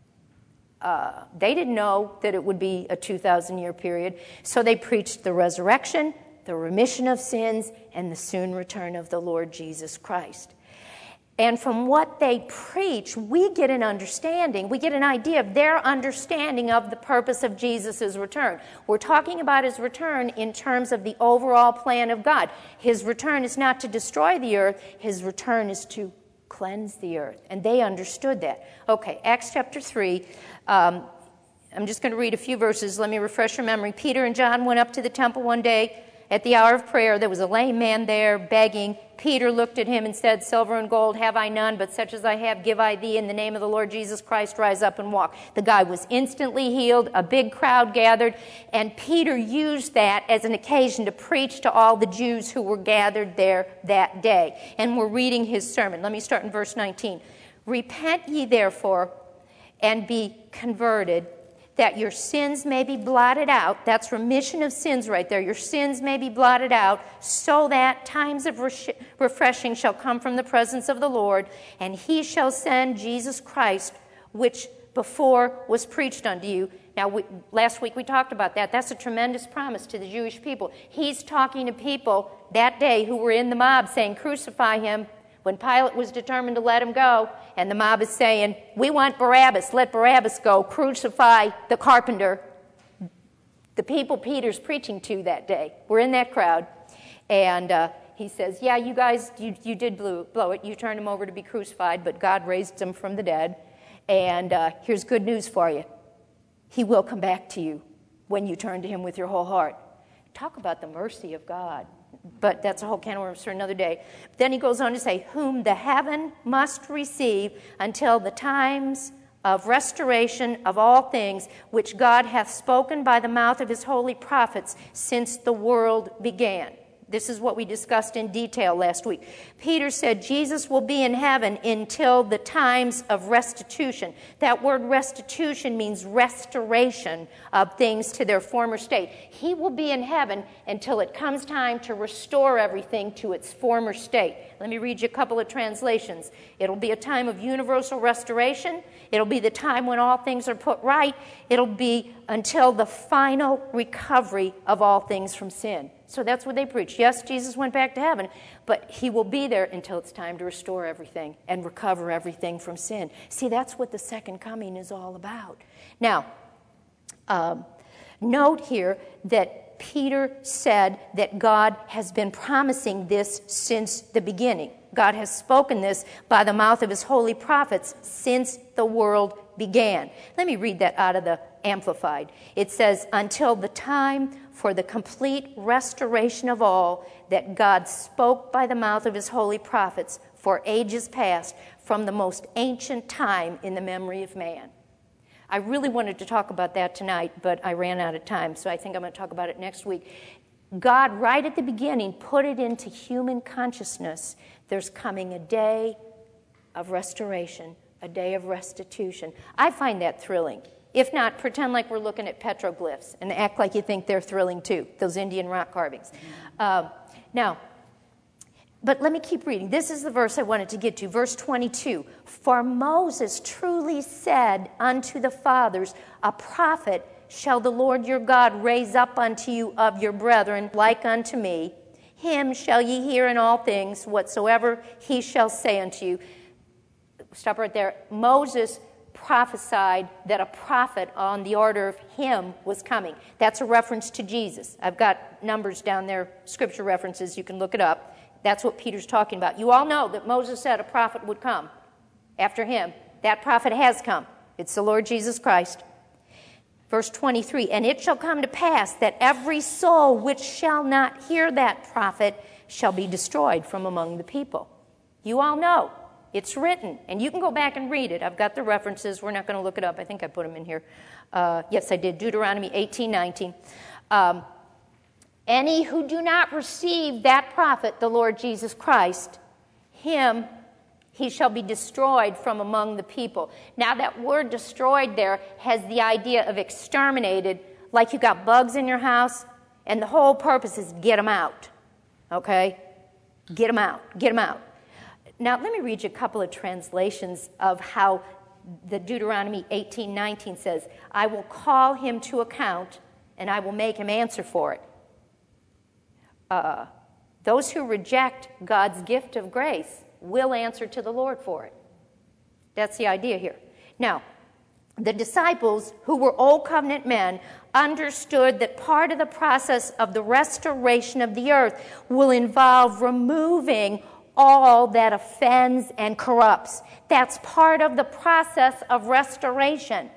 They didn't know that it would be a 2,000-year period. So they preached the resurrection, the remission of sins, and the soon return of the Lord Jesus Christ. And from what they preach, we get an understanding, we get an idea of their understanding of the purpose of Jesus' return. We're talking about his return in terms of the overall plan of God. His return is not to destroy the earth, his return is to cleanse the earth. And they understood that. Okay, Acts chapter 3. I'm just going to read a few verses. Let me refresh your memory. Peter and John went up to the temple one day. At the hour of prayer, there was a lame man there begging. Peter looked at him and said, "Silver and gold have I none, but such as I have give I thee. In the name of the Lord Jesus Christ, rise up and walk." The guy was instantly healed. A big crowd gathered, and Peter used that as an occasion to preach to all the Jews who were gathered there that day. And we're reading his sermon. Let me start in verse 19. "Repent ye therefore, and be converted, that your sins may be blotted out." That's remission of sins right there. Your sins may be blotted out, so that times of refreshing shall come from the presence of the Lord, and he shall send Jesus Christ, which before was preached unto you. Now, last week we talked about that. That's a tremendous promise to the Jewish people. He's talking to people that day who were in the mob saying, "Crucify him." When Pilate was determined to let him go, and the mob is saying, "We want Barabbas, let Barabbas go, crucify the carpenter." The people Peter's preaching to that day were in that crowd, and he says, "Yeah, you guys, you did blow it. You turned him over to be crucified, but God raised him from the dead, and here's good news for you. He will come back to you when you turn to him with your whole heart." Talk about the mercy of God. But that's a whole can of worms for another day. Then he goes on to say, "Whom the heaven must receive until the times of restoration of all things, which God hath spoken by the mouth of his holy prophets since the world began." This is what we discussed in detail last week. Peter said Jesus will be in heaven until the times of restitution. That word restitution means restoration of things to their former state. He will be in heaven until it comes time to restore everything to its former state. Let me read you a couple of translations. It'll be a time of universal restoration. It'll be the time when all things are put right. It'll be until the final recovery of all things from sin. So that's what they preach. Yes, Jesus went back to heaven, but he will be there until it's time to restore everything and recover everything from sin. See, that's what the second coming is all about. Now, note here that Peter said that God has been promising this since the beginning. God has spoken this by the mouth of his holy prophets since the world began. Let me read that out of the Amplified. It says, "Until the time for the complete restoration of all that God spoke by the mouth of his holy prophets for ages past, from the most ancient time in the memory of man." I really wanted to talk about that tonight, but I ran out of time, so I think I'm going to talk about it next week. God, right at the beginning, put it into human consciousness. There's coming a day of restoration, a day of restitution. I find that thrilling. If not, pretend like we're looking at petroglyphs and act like you think they're thrilling too, those Indian rock carvings. Now, but let me keep reading. This is the verse I wanted to get to, verse 22. For Moses truly said unto the fathers, a prophet shall the Lord your God raise up unto you of your brethren, like unto me. Him shall ye hear in all things, whatsoever he shall say unto you. Stop right there. Moses prophesied that a prophet on the order of him was coming. That's a reference to Jesus. I've got numbers down there, scripture references. You can look it up. That's what Peter's talking about. You all know that Moses said a prophet would come after him. That prophet has come. It's the Lord Jesus Christ. Verse 23, and it shall come to pass that every soul which shall not hear that prophet shall be destroyed from among the people. You all know. It's written, and you can go back and read it. I've got the references. We're not going to look it up. I think I put them in here. Yes, I did. Deuteronomy 18:19. Any who do not receive that prophet, the Lord Jesus Christ, he shall be destroyed from among the people. Now, that word destroyed there has the idea of exterminated, like you got bugs in your house, and the whole purpose is get them out. Okay? Get them out. Get them out. Now, let me read you a couple of translations of how the Deuteronomy 18:19 says, I will call him to account, and I will make him answer for it. Those who reject God's gift of grace will answer to the Lord for it. That's the idea here. Now, the disciples, who were Old Covenant men, understood that part of the process of the restoration of the earth will involve removing all that offends and corrupts. That's part of the process of restoration.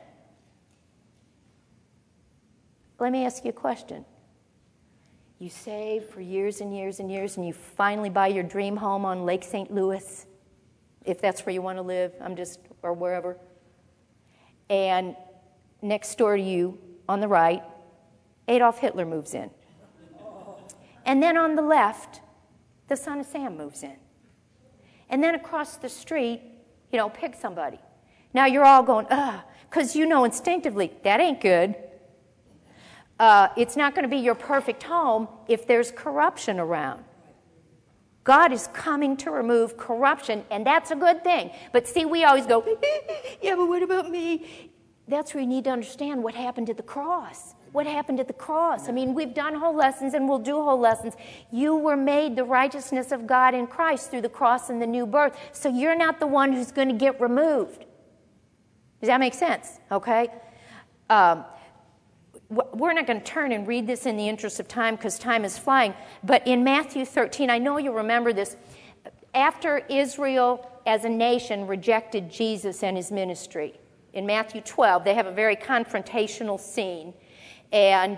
Let me ask you a question. You save for years and years and years, and you finally buy your dream home on Lake St. Louis, if that's where you want to live, or wherever. And next door to you, on the right, Adolf Hitler moves in. And then on the left, the son of Sam moves in. And then across the street, pick somebody. Now you're all going, because you know instinctively, that ain't good. It's not going to be your perfect home if there's corruption around. God is coming to remove corruption, and that's a good thing. But see, we always go, yeah, but what about me? That's where you need to understand what happened at the cross. What happened at the cross? I mean, we've done whole lessons and we'll do whole lessons. You were made the righteousness of God in Christ through the cross and the new birth. So you're not the one who's going to get removed. Does that make sense? Okay? We're not going to turn and read this in the interest of time because time is flying. But in Matthew 13, I know you'll remember this. After Israel as a nation rejected Jesus and his ministry, in Matthew 12, they have a very confrontational scene. And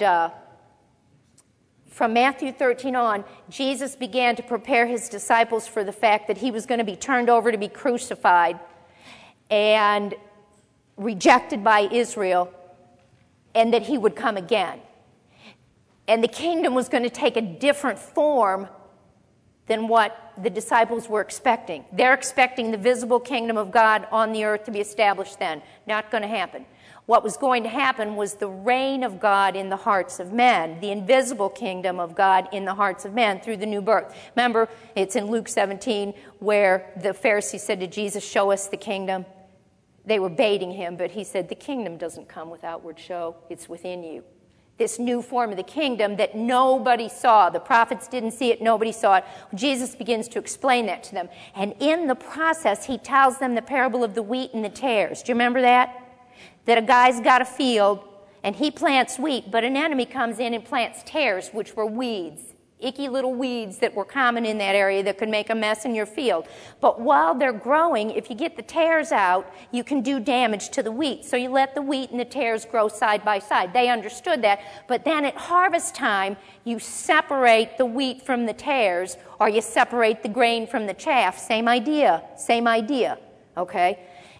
from Matthew 13 on, Jesus began to prepare his disciples for the fact that he was going to be turned over to be crucified and rejected by Israel, and that he would come again. And the kingdom was going to take a different form than what the disciples were expecting. They're expecting the visible kingdom of God on the earth to be established then. Not going to happen. What was going to happen was the reign of God in the hearts of men, the invisible kingdom of God in the hearts of men through the new birth. Remember, it's in Luke 17 where the Pharisees said to Jesus, show us the kingdom. They were baiting him, but he said, the kingdom doesn't come with outward show. It's within you. This new form of the kingdom that nobody saw. The prophets didn't see it. Nobody saw it. Jesus begins to explain that to them. And in the process, he tells them the parable of the wheat and the tares. Do you remember that? That a guy's got a field, and he plants wheat, but an enemy comes in and plants tares, which were weeds. Icky little weeds that were common in that area that could make a mess in your field. But while they're growing, if you get the tares out, you can do damage to the wheat. So you let the wheat and the tares grow side by side. They understood that. But then at harvest time, you separate the wheat from the tares, or you separate the grain from the chaff. Same idea. Okay?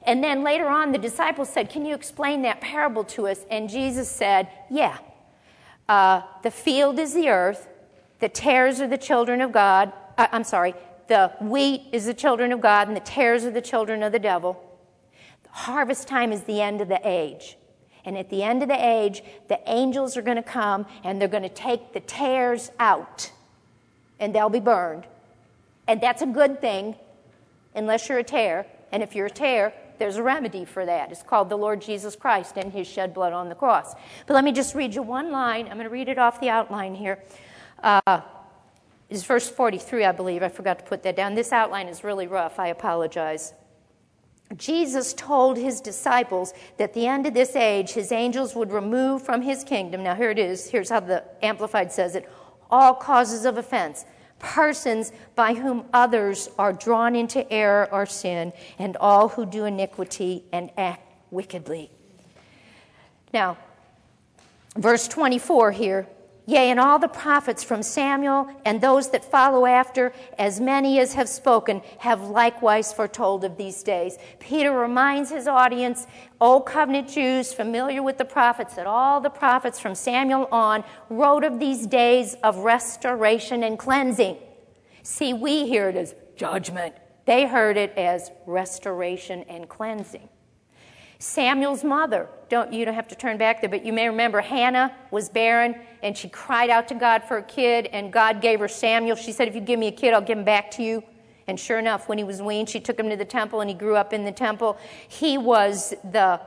And then later on, the disciples said, can you explain that parable to us? And Jesus said, yeah. The field is the earth. The tares are the children of God. The wheat is the children of God, and the tares are the children of the devil. The harvest time is the end of the age. And at the end of the age, the angels are going to come, and they're going to take the tares out, and they'll be burned. And that's a good thing, unless you're a tare. And if you're a tare, there's a remedy for that. It's called the Lord Jesus Christ and his shed blood on the cross. But let me just read you one line. I'm going to read it off the outline here. It's verse 43, I believe. I forgot to put that down. This outline is really rough. I apologize. Jesus told his disciples that at the end of this age, his angels would remove from his kingdom. Now, here it is. Here's how the Amplified says it. All causes of offense, persons by whom others are drawn into error or sin, and all who do iniquity and act wickedly. Now, verse 24 here. Yea, and all the prophets from Samuel and those that follow after, as many as have spoken, have likewise foretold of these days. Peter reminds his audience, Old Covenant Jews familiar with the prophets, that all the prophets from Samuel on wrote of these days of restoration and cleansing. See, we hear it as judgment. They heard it as restoration and cleansing. Samuel's mother, you don't have to turn back there, but you may remember Hannah was barren, and she cried out to God for a kid, and God gave her Samuel. She said, if you give me a kid, I'll give him back to you. And sure enough, when he was weaned, she took him to the temple, and he grew up in the temple. He was the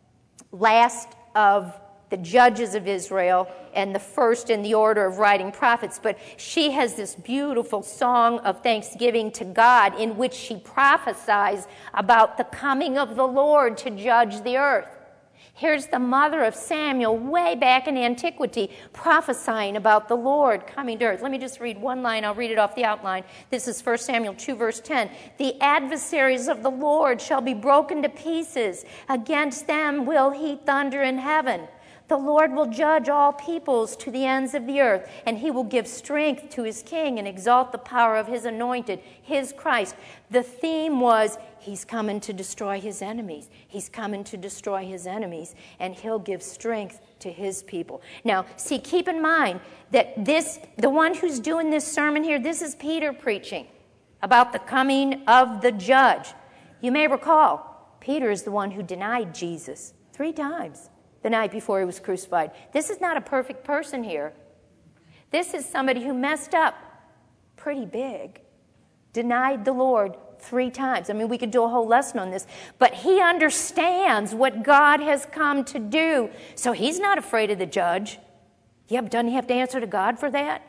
last of the judges of Israel and the first in the order of writing prophets. But she has this beautiful song of thanksgiving to God in which she prophesies about the coming of the Lord to judge the earth. Here's the mother of Samuel way back in antiquity prophesying about the Lord coming to earth. Let me just read one line. I'll read it off the outline. This is 1 Samuel 2, verse 10. The adversaries of the Lord shall be broken to pieces. Against them will he thunder in heaven. The Lord will judge all peoples to the ends of the earth, and he will give strength to his king and exalt the power of his anointed, his Christ. The theme was, he's coming to destroy his enemies. He's coming to destroy his enemies, and he'll give strength to his people. Now, see, keep in mind that the one who's doing this sermon here, this is Peter preaching about the coming of the judge. You may recall, Peter is the one who denied Jesus 3 times. The night before he was crucified. This is not a perfect person here. This is somebody who messed up pretty big. Denied the Lord 3 times. I mean, we could do a whole lesson on this. But he understands what God has come to do. So he's not afraid of the judge. Yeah, but doesn't he have to answer to God for that?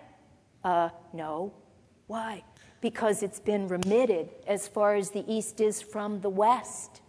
No. Why? Because it's been remitted as far as the east is from the west.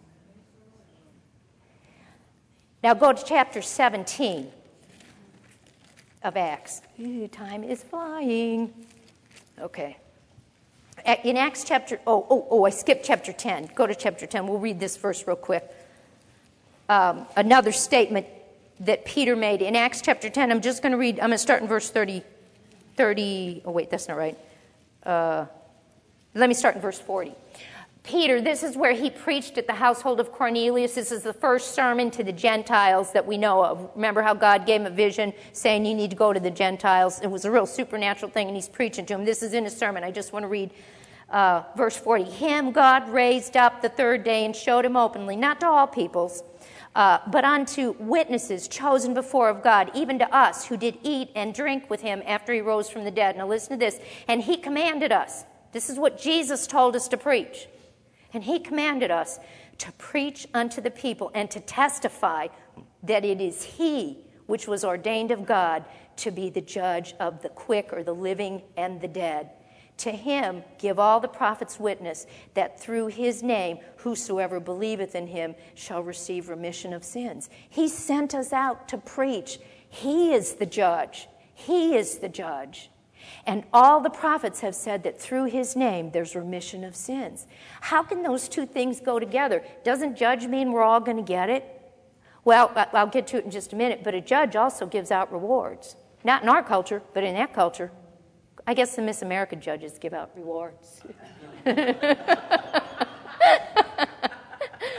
Now go to chapter 17 of Acts. Ooh, time is flying. Okay. In Acts chapter, I skipped chapter 10. Go to chapter 10. We'll read this verse real quick. Another statement that Peter made in Acts chapter 10. I'm going to start in verse 30. Oh, wait, that's not right. Let me start in verse 40. Peter, this is where he preached at the household of Cornelius. This is the first sermon to the Gentiles that we know of. Remember how God gave him a vision saying you need to go to the Gentiles. It was a real supernatural thing, and he's preaching to them. This is in a sermon. I just want to read verse 40. Him God raised up the 3rd day and showed him openly, not to all peoples, but unto witnesses chosen before of God, even to us who did eat and drink with him after he rose from the dead. Now listen to this. And he commanded us. This is what Jesus told us to preach. And he commanded us to preach unto the people and to testify that it is he which was ordained of God to be the judge of the quick or the living and the dead. To him give all the prophets witness that through his name whosoever believeth in him shall receive remission of sins. He sent us out to preach. He is the judge. He is the judge. And all the prophets have said that through his name there's remission of sins. How can those 2 things go together? Doesn't judge mean we're all going to get it? Well, I'll get to it in just a minute, but a judge also gives out rewards. Not in our culture, but in that culture. I guess the Miss America judges give out rewards.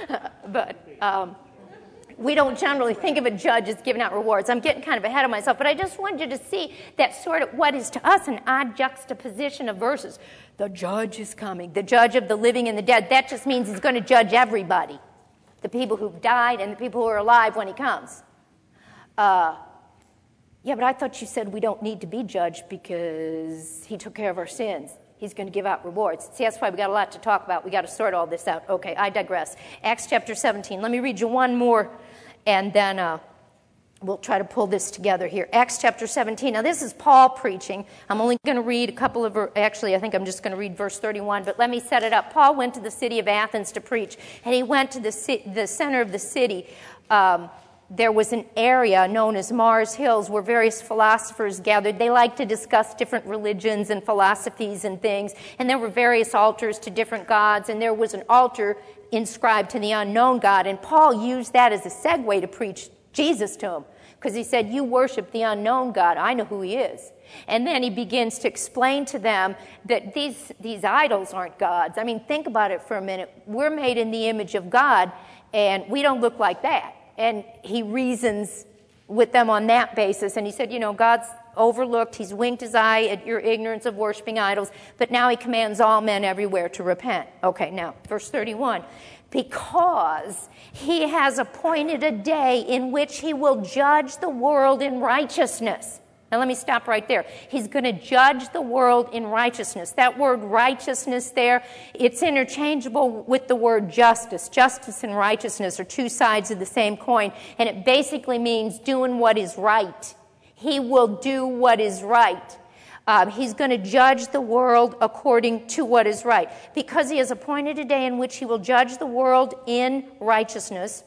But we don't generally think of a judge as giving out rewards. I'm getting kind of ahead of myself, but I just wanted you to see that sort of what is to us an odd juxtaposition of verses. The judge is coming, the judge of the living and the dead. That just means he's going to judge everybody, the people who've died and the people who are alive when he comes. Yeah, but I thought you said we don't need to be judged because he took care of our sins. He's going to give out rewards. See, that's why we got a lot to talk about. We got to sort all this out. Okay, I digress. Acts chapter 17. Let me read you one more, and then we'll try to pull this together here. Acts chapter 17. Now, this is Paul preaching. I'm only going to read a couple of, actually, I think I'm just going to read verse 31, but let me set it up. Paul went to the city of Athens to preach, and he went to the center of the city. There was an area known as Mars Hills where various philosophers gathered. They liked to discuss different religions and philosophies and things. And there were various altars to different gods. And there was an altar inscribed to the unknown God. And Paul used that as a segue to preach Jesus to him. Because he said, you worship the unknown God. I know who he is. And then he begins to explain to them that these idols aren't gods. I mean, think about it for a minute. We're made in the image of God, and we don't look like that. And he reasons with them on that basis. And he said, God's overlooked. He's winked his eye at your ignorance of worshiping idols. But now he commands all men everywhere to repent. Okay, now, verse 31. Because he has appointed a day in which he will judge the world in righteousness. Now, let me stop right there. He's going to judge the world in righteousness. That word righteousness there, it's interchangeable with the word justice. Justice and righteousness are two sides of the same coin, and it basically means doing what is right. He will do what is right. He's going to judge the world according to what is right. Because he has appointed a day in which he will judge the world in righteousness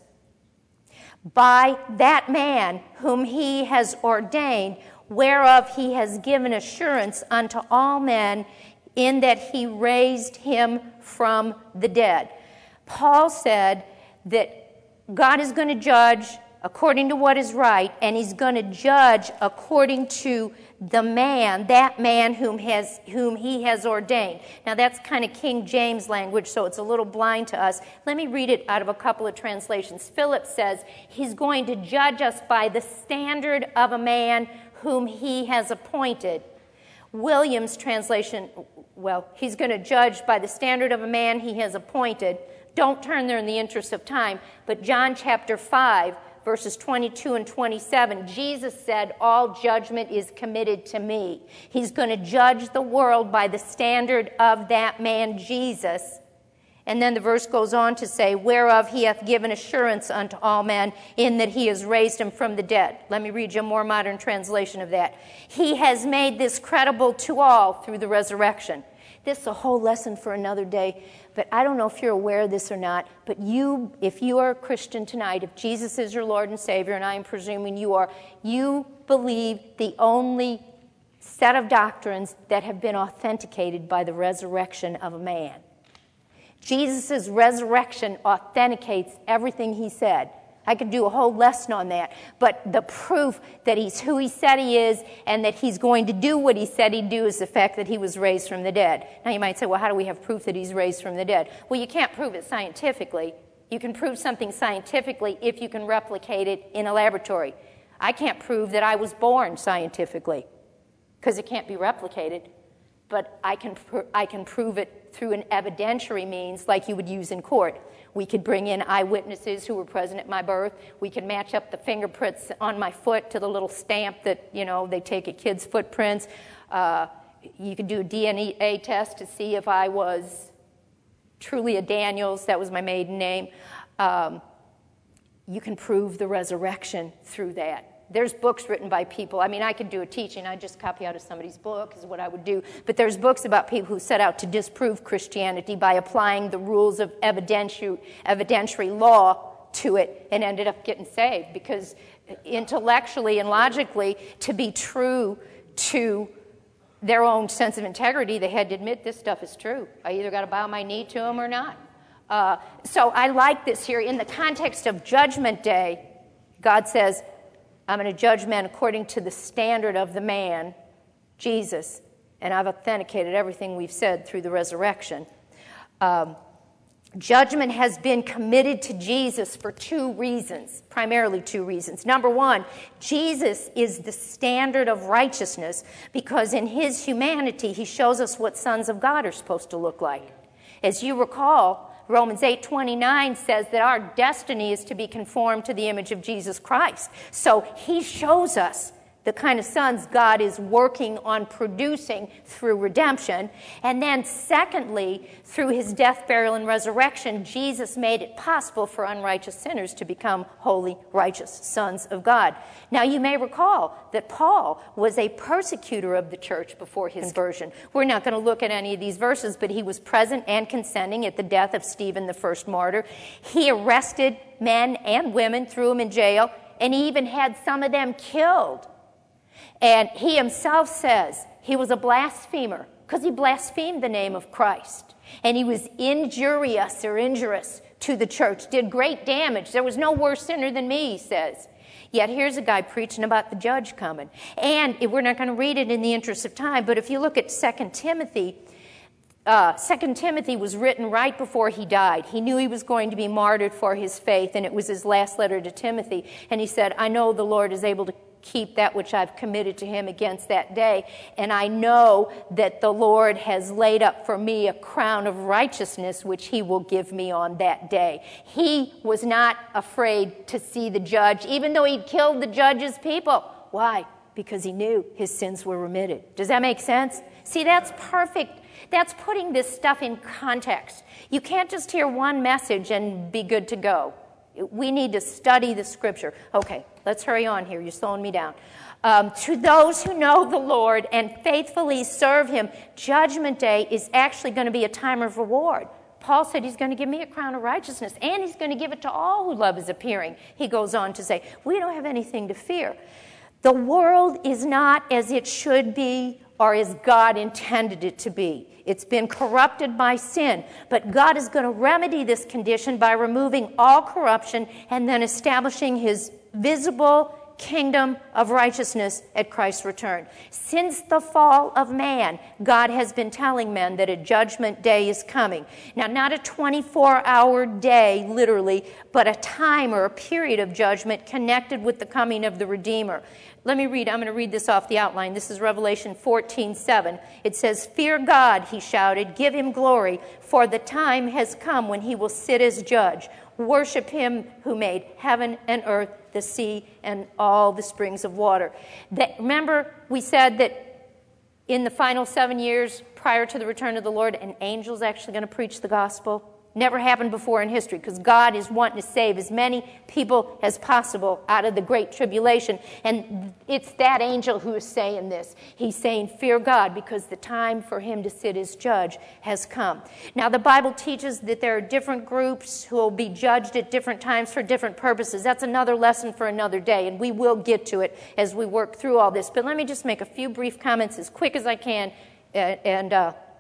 by that man whom he has ordained, whereof he has given assurance unto all men, in that he raised him from the dead. Paul said that God is going to judge according to what is right, and he's going to judge according to the man, that man whom he has ordained. Now that's kind of King James language, so it's a little blind to us. Let me read it out of a couple of translations. Philip says, he's going to judge us by the standard of a man whom he has appointed. Williams' translation, he's going to judge by the standard of a man he has appointed. Don't turn there in the interest of time, but John chapter 5, verses 22 and 27, Jesus said, all judgment is committed to me. He's going to judge the world by the standard of that man, Jesus. And then the verse goes on to say, whereof he hath given assurance unto all men, in that he has raised him from the dead. Let me read you a more modern translation of that. He has made this credible to all through the resurrection. This is a whole lesson for another day, but I don't know if you're aware of this or not, but if you are a Christian tonight, if Jesus is your Lord and Savior, and I am presuming you are, you believe the only set of doctrines that have been authenticated by the resurrection of a man. Jesus' resurrection authenticates everything he said. I could do a whole lesson on that. But the proof that he's who he said he is and that he's going to do what he said he'd do is the fact that he was raised from the dead. Now you might say, well, how do we have proof that he's raised from the dead? Well, you can't prove it scientifically. You can prove something scientifically if you can replicate it in a laboratory. I can't prove that I was born scientifically because it can't be replicated. But I can prove it through an evidentiary means like you would use in court. We could bring in eyewitnesses who were present at my birth. We could match up the fingerprints on my foot to the little stamp that, they take at kids' footprints. You could do a DNA test to see if I was truly a Daniels. That was my maiden name. You can prove the resurrection through that. There's books written by people. I mean, I could do a teaching. I just copy out of somebody's book is what I would do. But there's books about people who set out to disprove Christianity by applying the rules of evidentiary law to it and ended up getting saved. Because intellectually and logically, to be true to their own sense of integrity, they had to admit this stuff is true. I either got to bow my knee to them or not. So I like this here. In the context of Judgment Day, God says, I'm going to judge men according to the standard of the man, Jesus, and I've authenticated everything we've said through the resurrection. Judgment has been committed to Jesus for two reasons, primarily two reasons. Number one, Jesus is the standard of righteousness because in his humanity, he shows us what sons of God are supposed to look like. As you recall, Romans 8:29 says that our destiny is to be conformed to the image of Jesus Christ. So he shows us the kind of sons God is working on producing through redemption. And then secondly, through his death, burial, and resurrection, Jesus made it possible for unrighteous sinners to become holy, righteous sons of God. Now you may recall that Paul was a persecutor of the church before his conversion. We're not going to look at any of these verses, but he was present and consenting at the death of Stephen, the first martyr. He arrested men and women, threw them in jail, and he even had some of them killed. And he himself says he was a blasphemer because he blasphemed the name of Christ. And he was injurious or injurious to the church, did great damage. There was no worse sinner than me, he says. Yet here's a guy preaching about the judge coming. And we're not going to read it in the interest of time, but if you look at 2 Timothy, 2 Timothy was written right before he died. He knew he was going to be martyred for his faith, and it was his last letter to Timothy. And he said, I know the Lord is able to keep that which I've committed to him against that day. And I know that the Lord has laid up for me a crown of righteousness, which he will give me on that day. He was not afraid to see the judge, even though he'd killed the judge's people. Why? Because he knew his sins were remitted. Does that make sense? See, that's perfect. That's putting this stuff in context. You can't just hear one message and be good to go. We need to study the Scripture. Okay, let's hurry on here. You're slowing me down. To those who know the Lord and faithfully serve him, Judgment Day is actually going to be a time of reward. Paul said he's going to give me a crown of righteousness, and he's going to give it to all who love his appearing. He goes on to say, we don't have anything to fear. The world is not as it should be or as God intended it to be. It's been corrupted by sin, but God is going to remedy this condition by removing all corruption and then establishing his visible kingdom of righteousness at Christ's return. Since the fall of man, God has been telling men that a judgment day is coming. Now, not a 24-hour day, literally, but a time or a period of judgment connected with the coming of the Redeemer. Let me read. I'm going to read this off the outline. This is Revelation 14:7. It says, Fear God, he shouted, give him glory, for the time has come when he will sit as judge. Worship him who made heaven and earth, the sea, and all the springs of water. Remember, we said that in the final 7 years prior to the return of the Lord, an angel's actually going to preach the gospel. Never happened before in history because God is wanting to save as many people as possible out of the Great Tribulation. And it's that angel who is saying this. He's saying, fear God, because the time for him to sit as judge has come. Now, the Bible teaches that there are different groups who will be judged at different times for different purposes. That's another lesson for another day, and we will get to it as we work through all this. But let me just make a few brief comments as quick as I can, and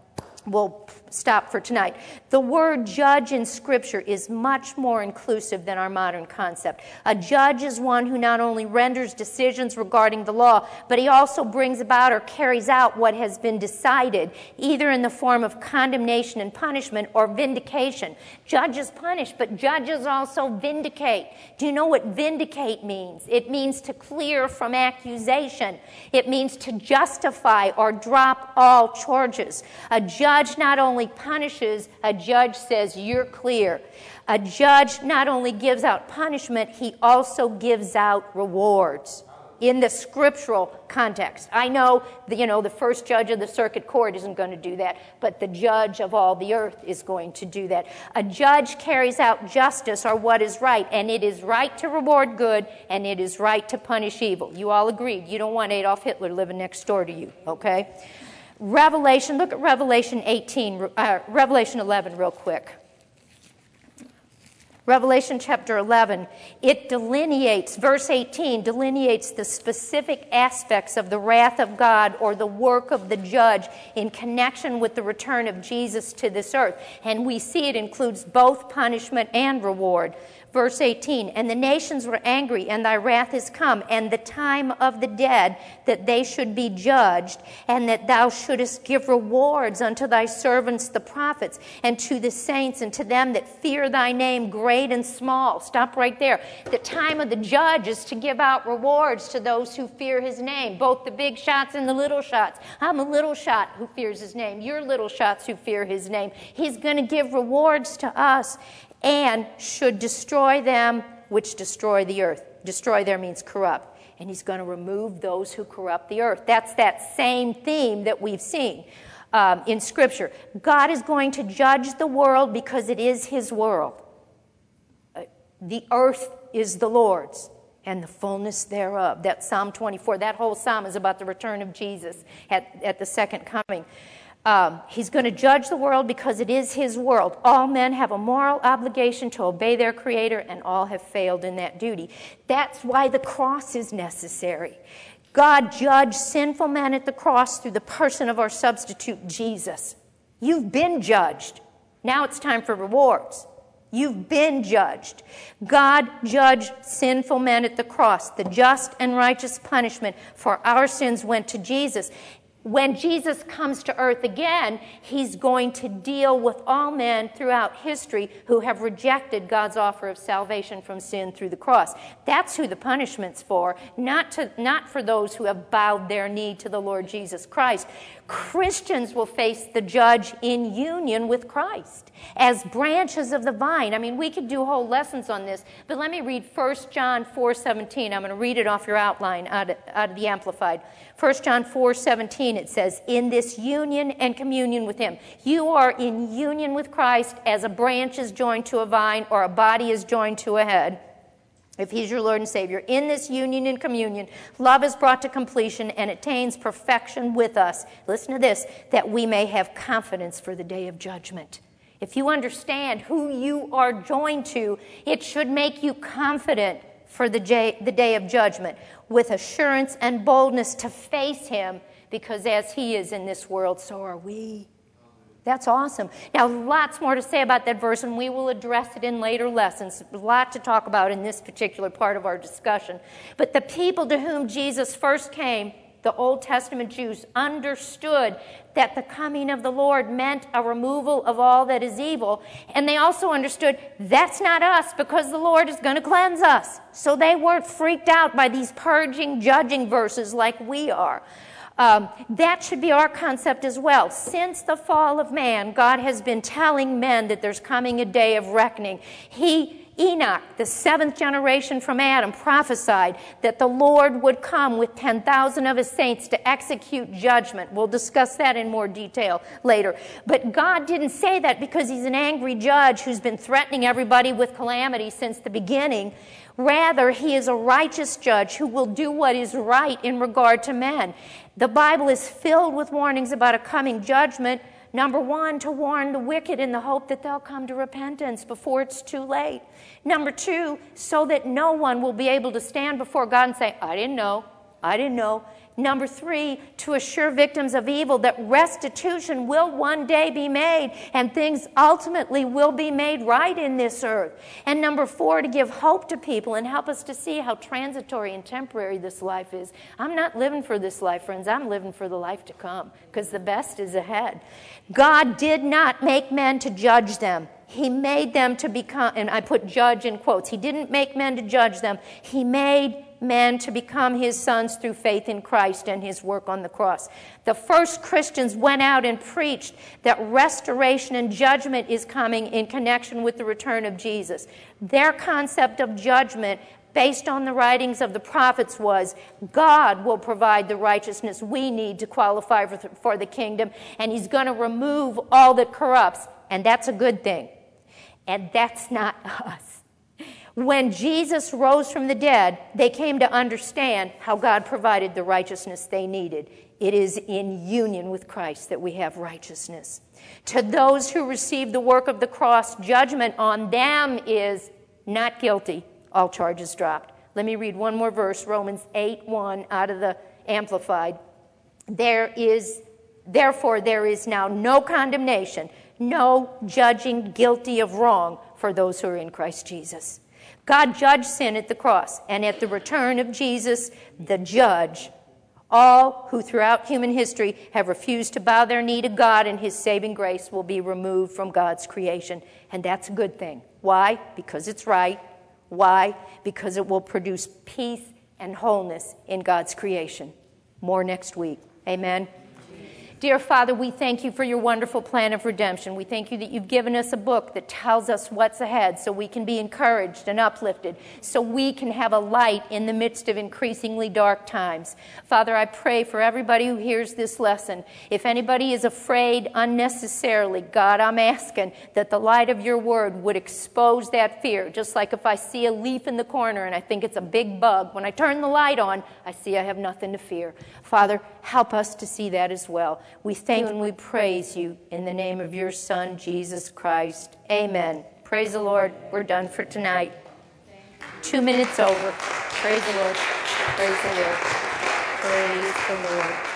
we'll stop for tonight. The word judge in Scripture is much more inclusive than our modern concept. A judge is one who not only renders decisions regarding the law, but he also brings about or carries out what has been decided, either in the form of condemnation and punishment or vindication. Judges punish, but judges also vindicate. Do you know what vindicate means? It means to clear from accusation. It means to justify or drop all charges. A judge not only punishes, a judge says, you're clear. A judge not only gives out punishment, he also gives out rewards in the scriptural context. I know, the first judge of the circuit court isn't going to do that, but the judge of all the earth is going to do that. A judge carries out justice or what is right, and it is right to reward good, and it is right to punish evil. You all agreed. You don't want Adolf Hitler living next door to you, okay? Revelation, look at Revelation 11 real quick. Revelation chapter 11, it delineates, verse 18 delineates the specific aspects of the wrath of God or the work of the judge in connection with the return of Jesus to this earth. And we see it includes both punishment and reward. Verse 18, and the nations were angry, and thy wrath is come, and the time of the dead, that they should be judged, and that thou shouldest give rewards unto thy servants the prophets, and to the saints, and to them that fear thy name, great and small. Stop right there. The time of the judge is to give out rewards to those who fear his name, both the big shots and the little shots. I'm a little shot who fears his name. You're little shots who fear his name. He's going to give rewards to us, and should destroy them which destroy the earth. Destroy there means corrupt. And he's going to remove those who corrupt the earth. That's that same theme that we've seen in Scripture. God is going to judge the world because it is his world. The earth is the Lord's, and the fullness thereof. That's Psalm 24. That whole psalm is about the return of Jesus at the second coming. He's going to judge the world because it is his world. All men have a moral obligation to obey their Creator, and all have failed in that duty. That's why the cross is necessary. God judged sinful men at the cross through the person of our substitute, Jesus. You've been judged. Now it's time for rewards. You've been judged. God judged sinful men at the cross. The just and righteous punishment for our sins went to Jesus. When Jesus comes to earth again, he's going to deal with all men throughout history who have rejected God's offer of salvation from sin through the cross. That's who the punishment's for, not for those who have bowed their knee to the Lord Jesus Christ. Christians will face the judge in union with Christ as branches of the vine. I mean, we could do whole lessons on this, but let me read 1 John 4:17. I'm going to read it off your outline out of the Amplified. 1 John 4:17, it says, in this union and communion with him. You are in union with Christ as a branch is joined to a vine or a body is joined to a head. If he's your Lord and Savior, in this union and communion, love is brought to completion and attains perfection with us. Listen to this, that we may have confidence for the day of judgment. If you understand who you are joined to, it should make you confident for the day of judgment, with assurance and boldness to face him, because as he is in this world, so are we. That's awesome. Now, lots more to say about that verse, and we will address it in later lessons. There's a lot to talk about in this particular part of our discussion. But the people to whom Jesus first came, the Old Testament Jews, understood that the coming of the Lord meant a removal of all that is evil. And they also understood that's not us, because the Lord is going to cleanse us. So they weren't freaked out by these purging, judging verses like we are. That should be our concept as well. Since the fall of man, God has been telling men that there's coming a day of reckoning. Enoch, the seventh generation from Adam, prophesied that the Lord would come with 10,000 of his saints to execute judgment. We'll discuss that in more detail later. But God didn't say that because he's an angry judge who's been threatening everybody with calamity since the beginning. Rather, he is a righteous judge who will do what is right in regard to men. The Bible is filled with warnings about a coming judgment. Number one, to warn the wicked in the hope that they'll come to repentance before it's too late. Number two, so that no one will be able to stand before God and say, I didn't know. Number three, to assure victims of evil that restitution will one day be made and things ultimately will be made right in this earth. And number four, to give hope to people and help us to see how transitory and temporary this life is. I'm not living for this life, friends. I'm living for the life to come, because the best is ahead. God did not make men to judge them. He made them to become, and I put judge in quotes. He didn't make men to judge them. He made men to become his sons through faith in Christ and his work on the cross. The first Christians went out and preached that restoration and judgment is coming in connection with the return of Jesus. Their concept of judgment, based on the writings of the prophets, was God will provide the righteousness we need to qualify for the kingdom, and he's going to remove all that corrupts, and that's a good thing. And that's not us. When Jesus rose from the dead, they came to understand how God provided the righteousness they needed. It is in union with Christ that we have righteousness. To those who receive the work of the cross, judgment on them is not guilty. All charges dropped. Let me read one more verse, Romans 8:1 out of the Amplified. Therefore there is now no condemnation, no judging guilty of wrong for those who are in Christ Jesus. God judged sin at the cross, and at the return of Jesus, the judge, all who throughout human history have refused to bow their knee to God and his saving grace will be removed from God's creation. And that's a good thing. Why? Because it's right. Why? Because it will produce peace and wholeness in God's creation. More next week. Amen. Dear Father, we thank you for your wonderful plan of redemption. We thank you that you've given us a book that tells us what's ahead so we can be encouraged and uplifted, so we can have a light in the midst of increasingly dark times. Father, I pray for everybody who hears this lesson. If anybody is afraid unnecessarily, God, I'm asking that the light of your word would expose that fear. Just like if I see a leaf in the corner and I think it's a big bug, when I turn the light on, I see I have nothing to fear. Father, help us to see that as well. We thank and we praise you in the name of your Son, Jesus Christ. Amen. Praise the Lord. We're done for tonight. 2 minutes over. Praise the Lord. Praise the Lord. Praise the Lord.